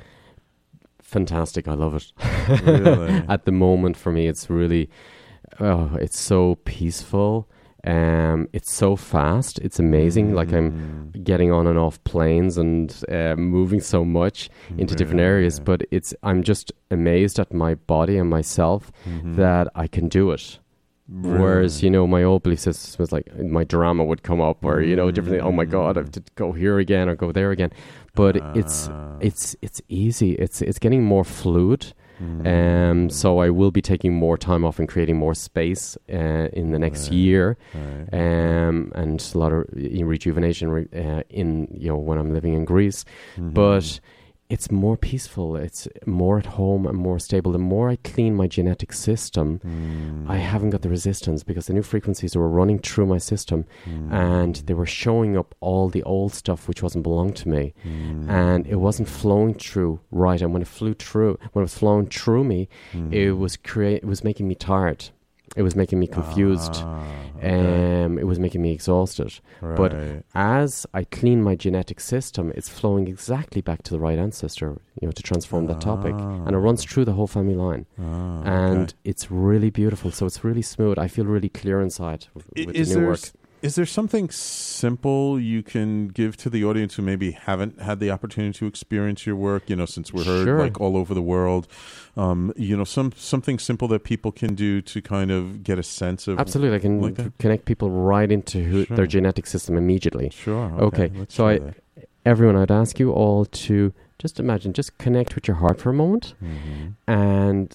Fantastic. I love it. Really? At the moment, for me, it's really, oh, it's so peaceful. Um, it's so fast. It's amazing. Mm-hmm. Like I'm getting on and off planes and uh, moving so much into really? different areas. But it's I'm just amazed at my body and myself mm-hmm. that I can do it. Really? Whereas, you know, my old belief system was like my drama would come up, or you know, different things. Oh my God, I have to go here again or go there again. But uh. it's it's it's easy. It's it's getting more fluid. Mm. Um, so I will be taking more time off and creating more space uh, in the next right. year, right. Um, and a lot of rejuvenation re- uh, in you know when I'm living in Greece. Mm-hmm. But it's more peaceful. It's more at home and more stable. The more I clean my genetic system, Mm. I haven't got the resistance because the new frequencies were running through my system Mm. and they were showing up all the old stuff which wasn't belonged to me. Mm. And it wasn't flowing through right. And when it flew through, when it was flowing through me, Mm. it was create. It was making me tired. It was making me confused. Ah, okay. Um, it was making me exhausted. But Right. as I clean my genetic system, it's flowing exactly back to the right ancestor, you know, to transform that topic. And it runs through the whole family line. Ah, And okay. it's really beautiful. So it's really smooth. I feel really clear inside with, I- with is the new there work. s- is there something simple you can give to the audience who maybe haven't had the opportunity to experience your work? You know, since we're heard Sure. like all over the world, um, you know, some something simple that people can do to kind of get a sense of. Absolutely, I can like that? connect people right into who, Sure. their genetic system immediately. Sure. Okay. Okay. Let's So, try I, that. everyone, I'd ask you all to just imagine, just connect with your heart for a moment, Mhm. and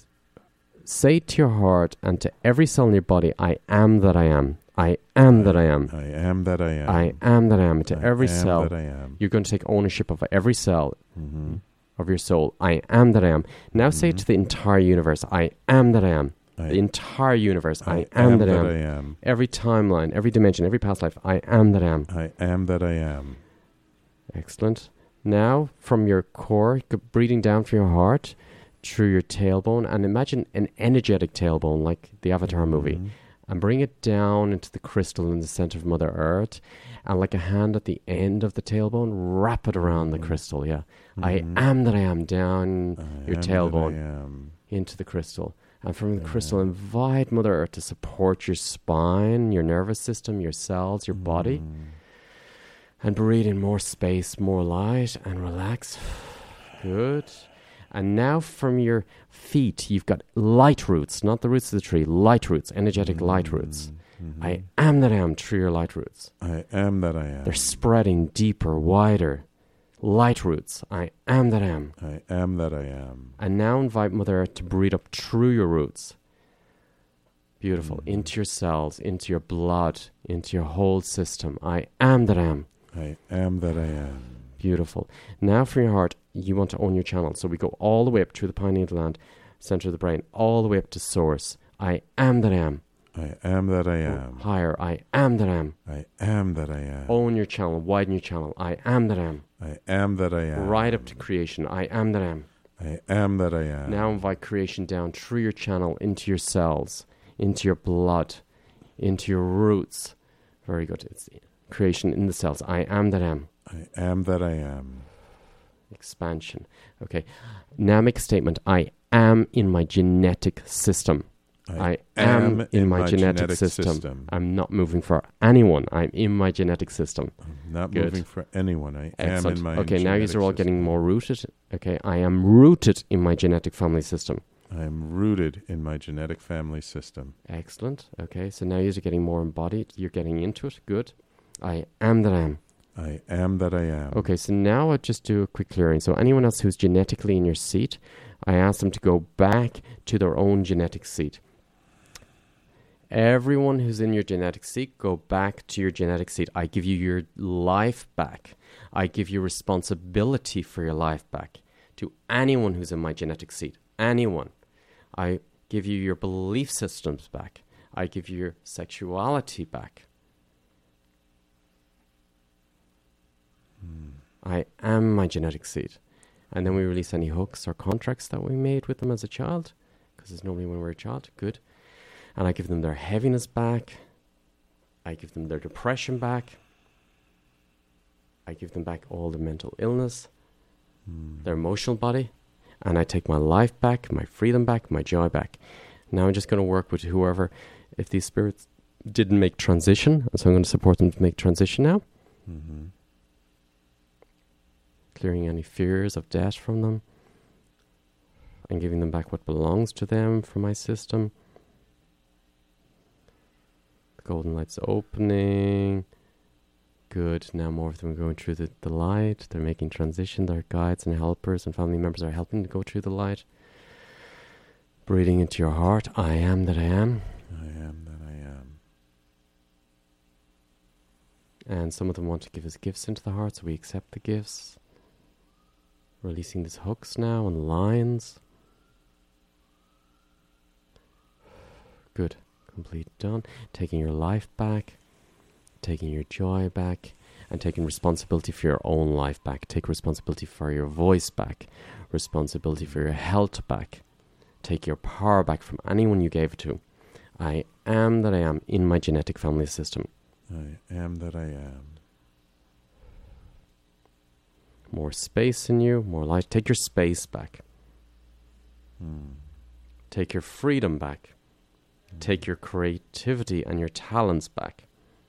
say to your heart and to every cell in your body, "I am that I am. I am that I am. I am that I am. I am that I am." To I every am cell, that I am. you're going to take ownership of every cell Mhm. of your soul. I am that I am. Now say it to the entire universe. I am that I am. I- the entire universe. I, I am, am that, that I, am. I am. Every timeline, every dimension, every past life. I am that I am. I am that I am. Excellent. Now, from your core, go breathing down from your heart, through your tailbone, and imagine an energetic tailbone like the Avatar movie. Mhm. And bring it down into the crystal in the center of Mother Earth, and like a hand at the end of the tailbone, wrap it around the crystal. Yeah, I Mhm. am that I am down I your am that tailbone I am. into the crystal, and from the crystal, invite Mother Earth to support your spine, your nervous system, your cells, your body, Mm. and breathe in more space, more light, and relax. Good. And now from your feet, you've got light roots, not the roots of the tree, light roots, energetic light roots. Mhm. I am that I am through your light roots. I am that I am. They're spreading deeper, wider. Light roots. I am that I am. I am that I am. And now invite Mother Earth to breathe up through your roots. Beautiful. Mm. Into your cells, into your blood, into your whole system. I am that I am. I am that I am. Beautiful. Now from your heart, you want to own your channel. So we go all the way up through the pineal gland, center of the brain, all the way up to source. I am that I am. I am that I am. Higher. I am that I am. I am that I am. Own your channel. Widen your channel. I am that I am. I am that I am. Right up to creation. I am that I am. I am that I am. Now invite creation down through your channel into your cells, into your blood, into your roots. Very good. It's creation in the cells. I am that I am. I am that I am. Expansion. Okay. Now make a statement. I am in my genetic system. I, I am, am in my, my genetic, genetic system. system. I'm not moving for anyone. I'm in my genetic system. I'm not Good. moving for anyone. I Excellent. am in my Okay, genetic now you are all system. getting more rooted. Okay, I am rooted in my genetic family system. I am rooted in my genetic family system. Excellent. Okay, so now you're getting more embodied. You're getting into it. Good. I am that I am. I am that I am. Okay, so now I'll just do a quick clearing. So anyone else who's genetically in your seat, I ask them to go back to their own genetic seat. Everyone who's in your genetic seat, go back to your genetic seat. I give you your life back. I give you responsibility for your life back. To anyone who's in my genetic seat, anyone. I give you your belief systems back. I give you your sexuality back. Hmm. I am my genetic seed. And then we release any hooks or contracts that we made with them as a child, because it's normally when we're a child. Good. And I give them their heaviness back. I give them their depression back. I give them back all the mental illness, Hmm. their emotional body. And I take my life back, my freedom back, my joy back. Now I'm just going to work with whoever, if these spirits didn't make transition, so I'm going to support them to make transition now. Mm-hmm. Clearing any fears of death from them. And giving them back what belongs to them from my system. The golden light's opening. Good. Now more of them are going through the, the light. They're making transition. Their guides and helpers and family members are helping to go through the light. Breathing into your heart. I am that I am. I am that I am. And some of them want to give us gifts into the heart, so we accept the gifts. Releasing these hooks now and lines. Good. Complete. Done. Taking your life back. Taking your joy back. And taking responsibility for your own life back. Take responsibility for your voice back. Responsibility for your health back. Take your power back from anyone you gave it to. I am that I am in my genetic family system. I am that I am. More space in you, more light. Take your space back. Hmm. Take your freedom back. Hmm. Take your creativity and your talents back.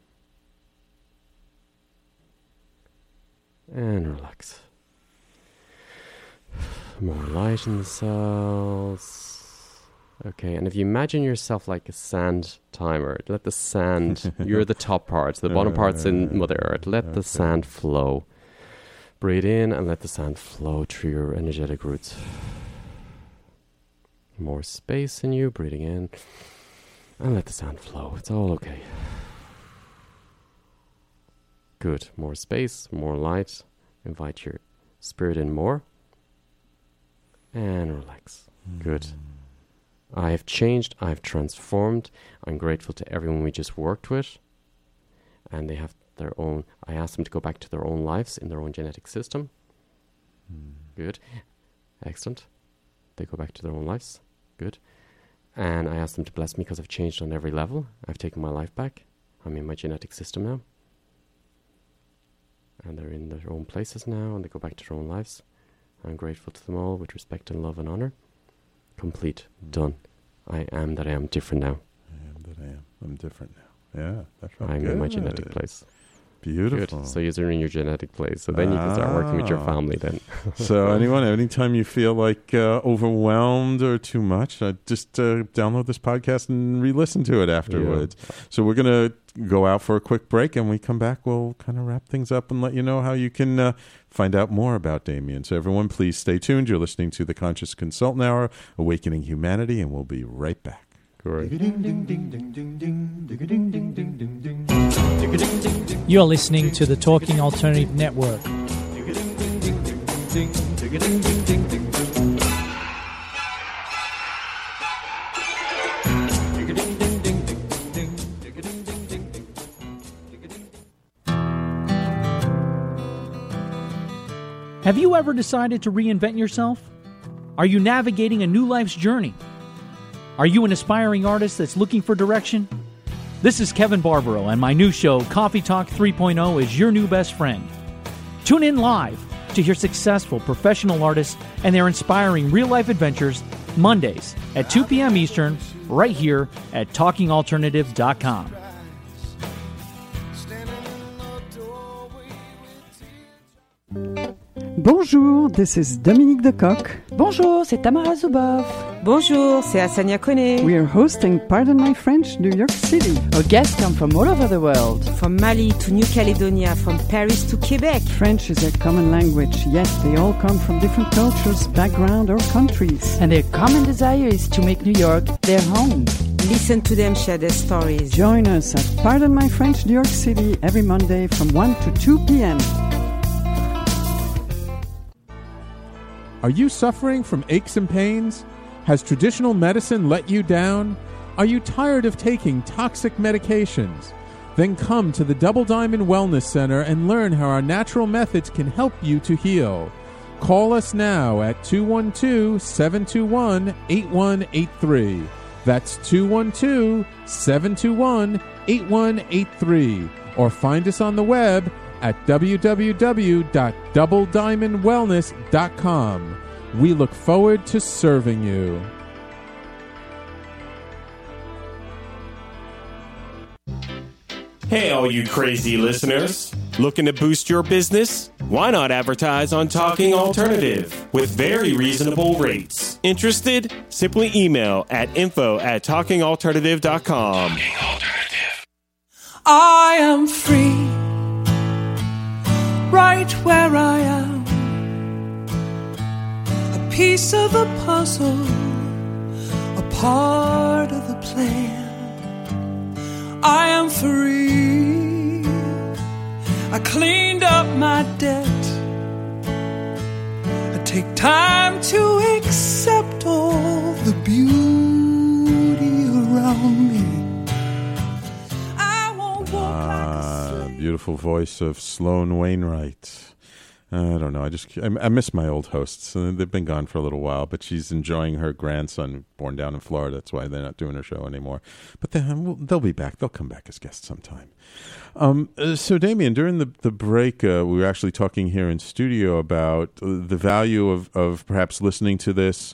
And relax. More light in the cells. Okay, and if you imagine yourself like a sand timer, let the sand, you're the top part, the bottom part's in Mother Earth, let okay. the sand flow. Breathe in and let the sand flow through your energetic roots. More space in you, breathing in, and let the sand flow. It's all okay. Good, more space, more light. Invite your spirit in more. And relax. Mm. Good. I have changed. I have transformed. I'm grateful to everyone we just worked with. And they have their own... I asked them to go back to their own lives in their own genetic system. Mm. Good. Excellent. They go back to their own lives. Good. And I asked them to bless me because I've changed on every level. I've taken my life back. I'm in my genetic system now. And they're in their own places now, and they go back to their own lives. I'm grateful to them all with respect and love and honor. Complete. Mm. Done. I am that I am different now. I am that I am. I'm different now. Yeah, that's right. I'm good. in my genetic place. Beautiful. Good. So you're in your genetic place. So then ah. you can start working with your family then. So anyone, anytime you feel like uh, overwhelmed or too much, uh, just uh, download this podcast and re-listen to it afterwards. Yeah. So we're going to go out for a quick break, and when we come back, we'll kind of wrap things up and let you know how you can uh, find out more about Damien. So everyone, please stay tuned. You're listening to the Conscious Consultant Hour, Awakening Humanity, and we'll be right back. Great. You're listening to the Talking Alternative Network. Have you ever decided to reinvent yourself? Are you navigating a new life's journey? Are you an aspiring artist that's looking for direction? This is Kevin Barbaro, and my new show, Coffee Talk three point oh, is your new best friend. Tune in live to hear successful professional artists and their inspiring real-life adventures Mondays at two p.m. Eastern, right here at talking alternative dot com. Bonjour, this is Dominique Decoq. Bonjour, c'est Tamara Zubov. Bonjour, c'est Asania Kone. We are hosting Pardon My French, New York City. Our guests come from all over the world. From Mali to New Caledonia, from Paris to Quebec. French is a common language, yet they all come from different cultures, background, or countries. And their common desire is to make New York their home. Listen to them share their stories. Join us at Pardon My French, New York City every Monday from one to two p.m. Are you suffering from aches and pains? Has traditional medicine let you down? Are you tired of taking toxic medications? Then come to the Double Diamond Wellness Center and learn how our natural methods can help you to heal. Call us now at two one two, seven two one, eight one eight three. That's two one two, seven two one, eight one eight three. Or find us on the web at w w w dot double diamond wellness dot com. We look forward to serving you. Hey, all you crazy listeners. Looking to boost your business? Why not advertise on Talking Alternative with very reasonable rates? Interested? Simply email at info at talking alternative dot com. Talking Alternative. I am free. Right where I am, a piece of a puzzle, a part of the plan. I am free. I cleaned up my debt, I take time to accept all the beauty around me. I won't walk Ah, like a beautiful voice of Sloan Wainwright. I don't know. I just I, I miss my old hosts. Uh, they've been gone for a little while, but she's enjoying her grandson, born down in Florida. That's why they're not doing her show anymore. But then they'll be back. They'll come back as guests sometime. Um, uh, so, Damien, during the the break, uh, we were actually talking here in studio about uh, the value of of perhaps listening to this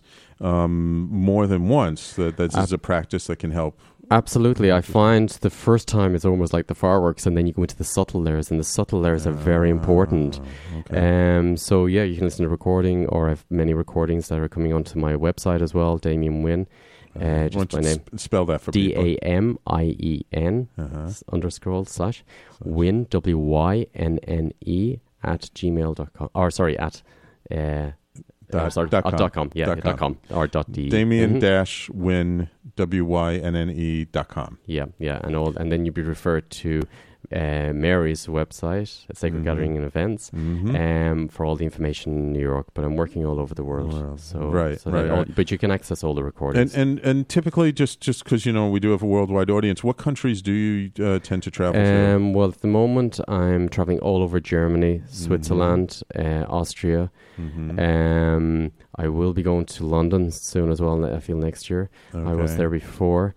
um, more than once. That this is a practice that can help. Absolutely. I find the first time is almost like the fireworks, and then you go into the subtle layers, and the subtle layers are very important. Okay. Um, so, yeah, you can listen to recording, or I have many recordings that are coming onto my website as well, Damien Wynn. Uh, just my name. Sp- spell that for D people. A M I E N uh-huh. underscore slash Wynn, W Y N N E, at gmail dot com. Or, sorry, at... Uh, Dot, uh, sorry, dot, uh, com. dot com, yeah, dot, yeah, com. dot com or dot de. Damien mm-hmm. dash Wynn, W Y N N E dot com. Yeah, yeah, and all, and then you'd be referred to uh, Mary's website, Sacred mm-hmm. Gathering and Events, mm-hmm. um, for all the information in New York. But I'm working all over the world, Well, so right, so right, all, right. But you can access all the recordings. And and and typically, just just because you know we do have a worldwide audience, what countries do you uh, tend to travel to? Um, well, at the moment, I'm traveling all over Germany, Switzerland, mm-hmm. uh, Austria. Mm-hmm. Um, I will be going to London soon as well. I feel next year. Okay. I was there before.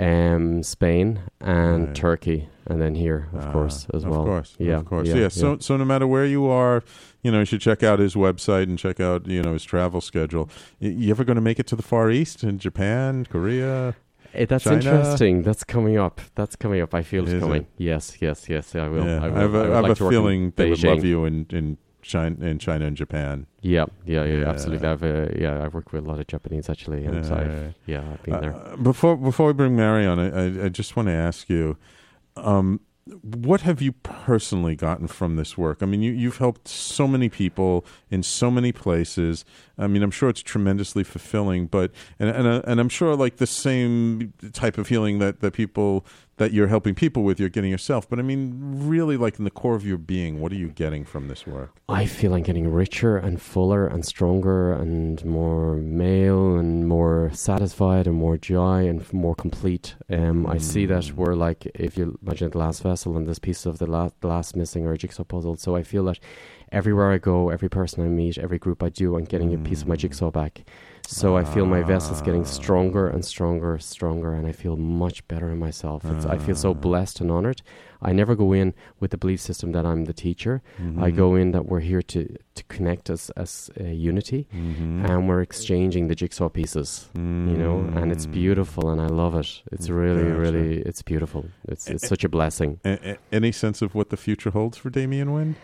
Um, Spain and right. Turkey, and then here, of uh, course, as of well. Of course, yeah, of course. yeah, Yeah, yeah. So, so no matter where you are, you know, you should check out his website and check out, you know, his travel schedule. Y- you ever going to make it to the Far East in Japan, Korea? Eh, that's China? interesting. That's coming up. That's coming up. I feel it's Is coming. it? Yes, yes, yes. I will. Yeah. I will. I have a, I would I have like a to work in feeling they would Beijing. love you in in China, in China and Japan. Yeah, yeah, yeah, Yeah. absolutely. I've uh, yeah, I've worked with a lot of Japanese actually, and Yeah. I've, yeah, I've been there. Uh, before before we bring Mary on, I, I, I just want to ask you, um, what have you personally gotten from this work? I mean, you, you've helped so many people in so many places. I mean, I'm sure it's tremendously fulfilling, but and and, uh, and I'm sure like the same type of feeling that, that people that you're helping people with, you're getting yourself. But I mean, really, like in the core of your being, what are you getting from this work? I feel I'm getting richer and fuller and stronger and more male and more satisfied and more joy and f- more complete. Um, I see that we're like, if you imagine a glass vessel and this piece of the la- glass missing or a jigsaw puzzle. So I feel that everywhere I go, every person I meet, every group I do, I'm getting a piece of my jigsaw back. So I feel my vessel's getting stronger and stronger, stronger, and I feel much better in myself. It's, I feel so blessed and honored. I never go in with the belief system that I'm the teacher. Mm-hmm. I go in that we're here to, to connect us as a unity, Mm-hmm. and we're exchanging the jigsaw pieces, Mm. you know, and it's beautiful, and I love it. It's really, Gotcha. really, it's beautiful. It's it's such a blessing. A- a- any sense of what the future holds for Damien Wynn?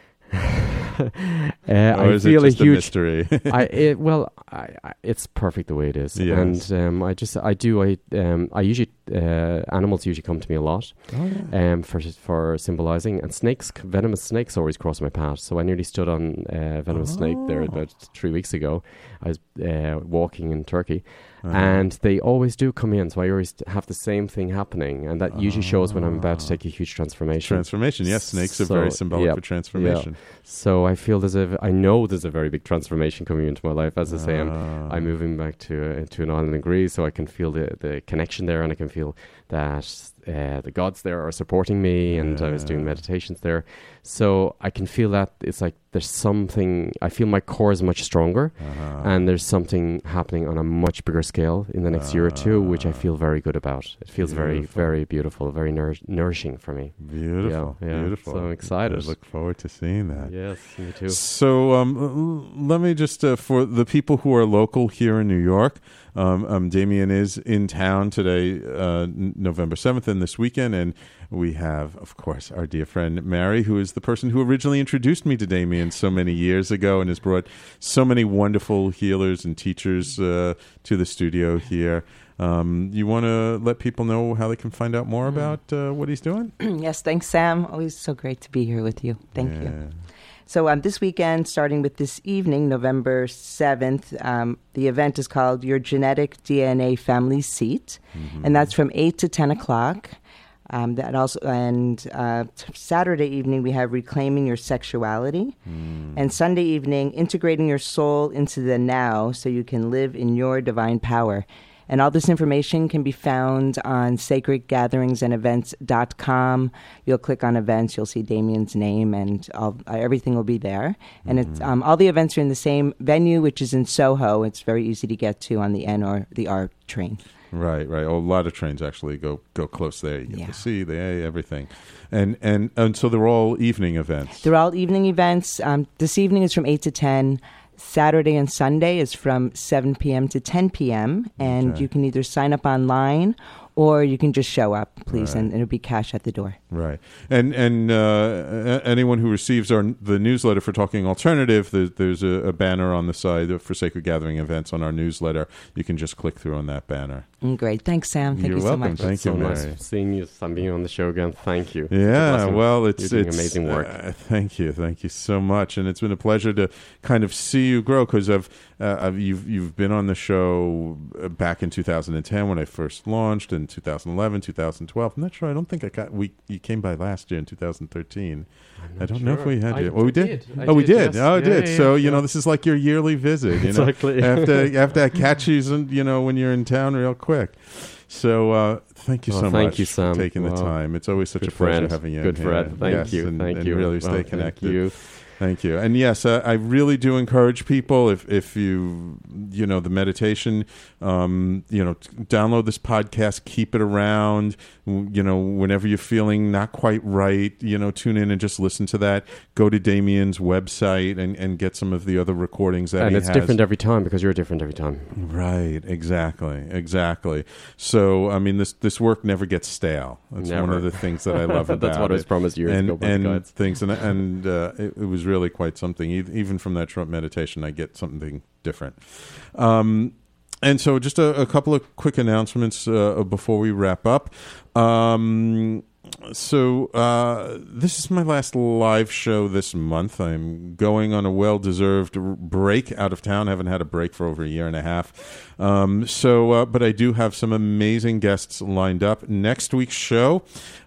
uh, Or I is it feel just a a huge mystery? I it, well, I, I, it's perfect the way it is, Yes. and um, I just I do I um I usually uh, animals usually come to me a lot, Oh, yeah. um for for symbolizing, and snakes, venomous snakes always cross my path. So I nearly stood on a venomous snake there Oh. about three weeks ago. I was uh, walking in Turkey. Uh-huh. And they always do come in, so I always have the same thing happening, and that usually shows when I'm about to take a huge transformation. Transformation, yes. Snakes are So, very symbolic yeah, for transformation. yeah. So I feel there's a, I know there's a very big transformation coming into my life. As I say, I'm, Ah. I'm moving back to uh, to an island in Greece, so I can feel the, the connection there, and I can feel that uh, the gods there are supporting me, and I was doing meditations there, so I can feel that it's like there's something. I feel my core is much stronger, Uh-huh. and there's something happening on a much bigger scale in the next year or two, which I feel very good about. It feels very, Beautiful. very beautiful, very nour- nourishing for me. Beautiful, Yeah, yeah. beautiful. So I'm excited. I look forward to seeing that. Yes, me too. So um, l- let me just, uh, for the people who are local here in New York, um, um, Damien is in town today, uh, n- November seventh, and this weekend, and we have, of course, our dear friend Mary, who is the person who originally introduced me to Damien so many years ago and has brought so many wonderful healers and teachers uh, to the studio here. Um, you want to let people know how they can find out more about uh, what he's doing? Yes, thanks, Sam. Always so great to be here with you. Thank Yeah. you. So um, this weekend, starting with this evening, November seventh, um, the event is called Your Genetic D N A Family Seat, Mm-hmm. and that's from eight to ten o'clock. Um, that also, and uh, t- Saturday evening we have Reclaiming Your Sexuality, Mm. and Sunday evening Integrating Your Soul into the Now so you can live in your divine power. And all this information can be found on sacred gatherings and events dot com. You'll click on events, you'll see Damien's name, and all, uh, everything will be there. And it's um, all the events are in the same venue, which is in Soho. It's very easy to get to on the N or the R train. Right, right. Oh, a lot of trains actually go go close there. You get Yeah. to see the A, everything, and and and so they're all evening events. They're all evening events. Um, this evening is from eight to ten. Saturday and Sunday is from seven p.m. to ten p.m. And Okay. you can either sign up online or you can just show up, please, Right. and it'll be cash at the door. Right, and and uh, anyone who receives our the newsletter for Talking Alternative, there's, there's a, a banner on the side for Sacred Gathering events on our newsletter. You can just click through on that banner. Mm, great. Thanks, Sam. Thank You're you welcome. so much. Thank It's so you, nice Mary. seeing you, Sam, being on the show again. Thank you. It's a Yeah, blessing. well, it's You're doing it's amazing work. Uh, thank you, thank you so much, and it's been a pleasure to kind of see you grow because I've, uh, I've you've you've been on the show uh, back in two thousand ten when I first launched, in two thousand eleven, two thousand twelve. I'm not sure. I don't think I got we you came by last year in two thousand thirteen. I don't know if sure. we had I you. Oh, we did. did. I Oh, we did, did. yes. Oh, I Yeah, did. yeah, so yeah. you know, this is like your yearly visit. You know, Exactly. after after I catch you, you know, when you're in town, real quick. So uh, thank you Oh, so thank much you, for Sam. taking the Wow. time. It's always such Good a pleasure friend. having you. Good in here. friend. Thank Yes, you. and, Thank and you. really Well, stay thank connected. you. Thank you. And yes, uh, I really do encourage people, if if you, you know, the meditation, um, you know, t- download this podcast, keep it around, w- you know, whenever you're feeling not quite right, you know, tune in and just listen to that. Go to Damien's website and, and get some of the other recordings that And he it's has. different every time because you're different every time. Right, exactly, exactly. So, I mean, this this work never gets stale. That's one Never. of the things that I love about it. That's what I was promised years and, ago by the and guides. things, and and uh, it, it was really quite something. E- Even from that short meditation, I get something different. Um, and so, just a, a couple of quick announcements uh, before we wrap up. Um, So uh, this is my last live show this month. I'm going on a well-deserved r- break out of town. I haven't had a break for over a year and a half. Um, so, uh, but I do have some amazing guests lined up. Next week's show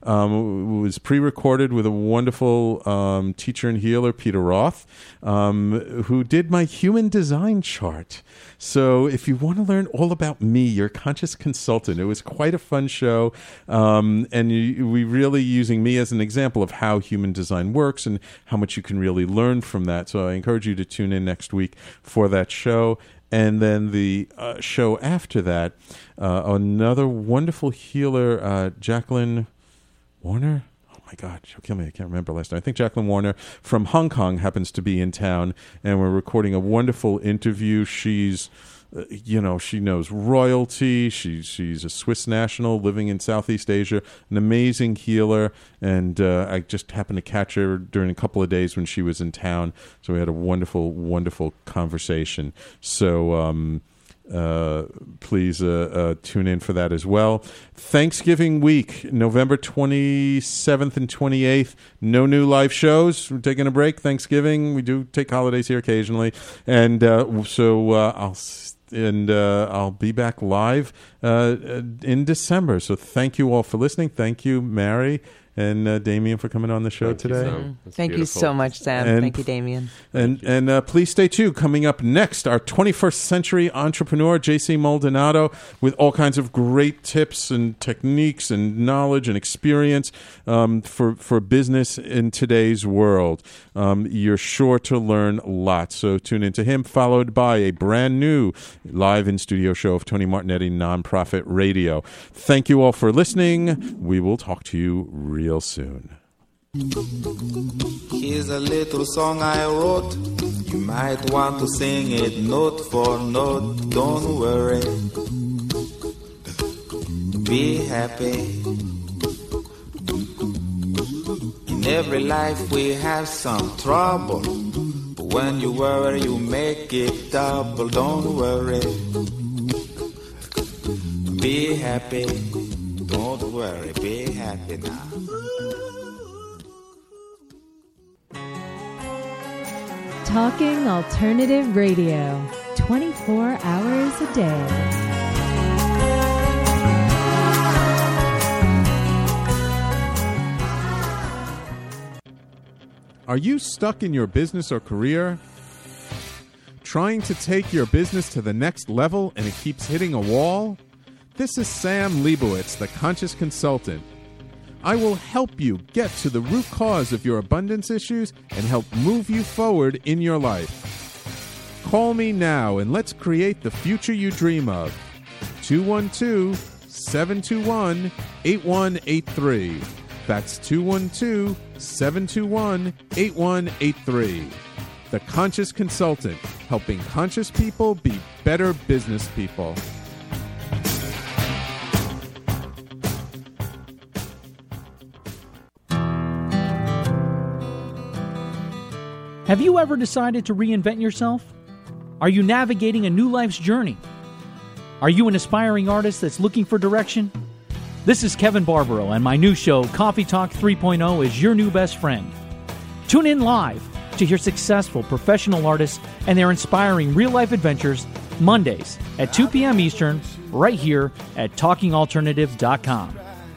um, was pre-recorded with a wonderful um, teacher and healer, Peter Roth, um, who did my human design chart. So if you want to learn all about me, your conscious consultant, it was quite a fun show. Um, and you, we really using me as an example of how human design works and how much you can really learn from that. So I encourage you to tune in next week for that show. And then the uh, show after that, uh, another wonderful healer, uh, Jacqueline Warner. Oh my God, she'll kill me. I can't remember last time. I think Jacqueline Warner from Hong Kong happens to be in town, and we're recording a wonderful interview. She's, uh, you know, she knows royalty. She, she's a Swiss national living in Southeast Asia, an amazing healer. And uh, I just happened to catch her during a couple of days when she was in town. So we had a wonderful, wonderful conversation. So, um, Uh, please uh, uh, tune in for that as well. Thanksgiving week, November twenty-seventh and twenty-eighth. No new live shows. We're taking a break. Thanksgiving. We do take holidays here occasionally, and uh, so uh, I'll s- and uh, I'll be back live uh, in December. So thank you all for listening. Thank you, Mary and uh, Damien, for coming on the show Thank you, today. Sam. That's Thank beautiful. you so much, Sam. And- Thank you, Damien. And and uh, please stay tuned. Coming up next, our twenty-first century entrepreneur, J C Maldonado, with all kinds of great tips and techniques and knowledge and experience um, for, for business in today's world. Um, you're sure to learn lots. So tune into him, followed by a brand new live in studio show of Tony Martignetti Nonprofit Radio. Thank you all for listening. We will talk to you real soon. Here's a little song I wrote. You might want to sing it note for note. Don't worry. Be happy. In every life we have some trouble. But when you worry, you make it double. Don't worry. Be happy. Don't worry. Be happy now. Talking Alternative Radio, twenty-four hours a day. Are you stuck in your business or career? Trying to take your business to the next level and it keeps hitting a wall? This is Sam Leibowitz, the Conscious Consultant. I will help you get to the root cause of your abundance issues and help move you forward in your life. Call me now and let's create the future you dream of. two one two, seven two one, eight one eight three. That's two one two, seven two one, eight one eight three. The Conscious Consultant, helping conscious people be better business people. Have you ever decided to reinvent yourself? Are you navigating a new life's journey? Are you an aspiring artist that's looking for direction? This is Kevin Barbaro, and my new show, Coffee Talk three point oh, is your new best friend. Tune in live to hear successful professional artists and their inspiring real-life adventures Mondays at two p.m. Eastern, right here at talking alternative dot com.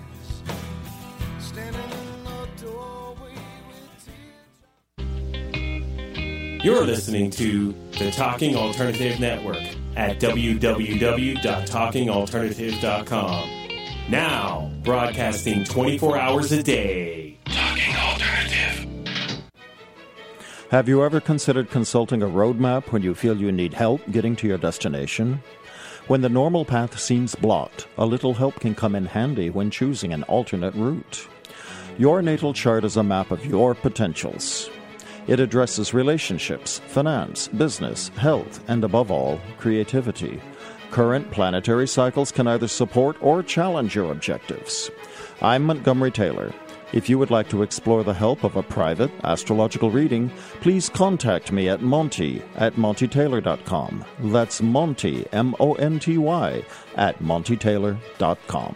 You're listening to the Talking Alternative Network at w w w dot talking alternative dot com. Now, broadcasting twenty-four hours a day. Talking Alternative. Have you ever considered consulting a roadmap when you feel you need help getting to your destination? When the normal path seems blocked, a little help can come in handy when choosing an alternate route. Your natal chart is a map of your potentials. It addresses relationships, finance, business, health, and above all, creativity. Current planetary cycles can either support or challenge your objectives. I'm Montgomery Taylor. If you would like to explore the help of a private astrological reading, please contact me at Monty at monty taylor dot com. That's Monty, M O N T Y, at monty taylor dot com.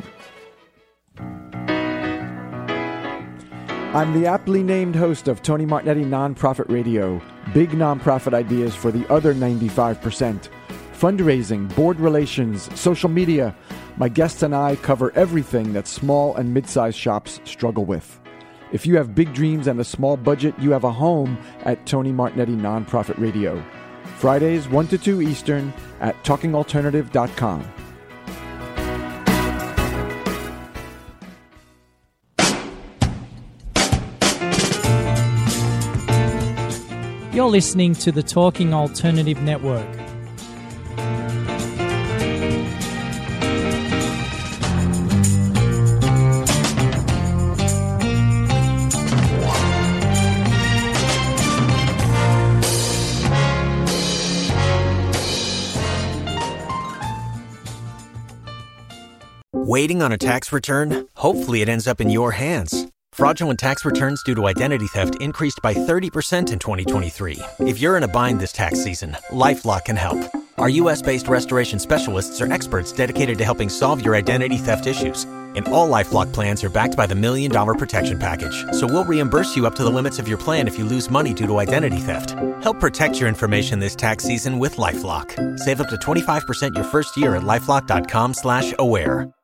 I'm the aptly named host of Tony Martignetti Nonprofit Radio, big nonprofit ideas for the other ninety-five percent. Fundraising, board relations, social media. My guests and I cover everything that small and mid-sized shops struggle with. If you have big dreams and a small budget, you have a home at Tony Martignetti Nonprofit Radio. Fridays, one to two Eastern at talking alternative dot com. You're listening to the Talking Alternative Network. Waiting on a tax return? Hopefully it ends up in your hands. Fraudulent tax returns due to identity theft increased by thirty percent in twenty twenty-three. If you're in a bind this tax season, LifeLock can help. Our U S based restoration specialists are experts dedicated to helping solve your identity theft issues. And all LifeLock plans are backed by the Million Dollar Protection Package. So we'll reimburse you up to the limits of your plan if you lose money due to identity theft. Help protect your information this tax season with LifeLock. Save up to twenty-five percent your first year at LifeLock dot com slash aware.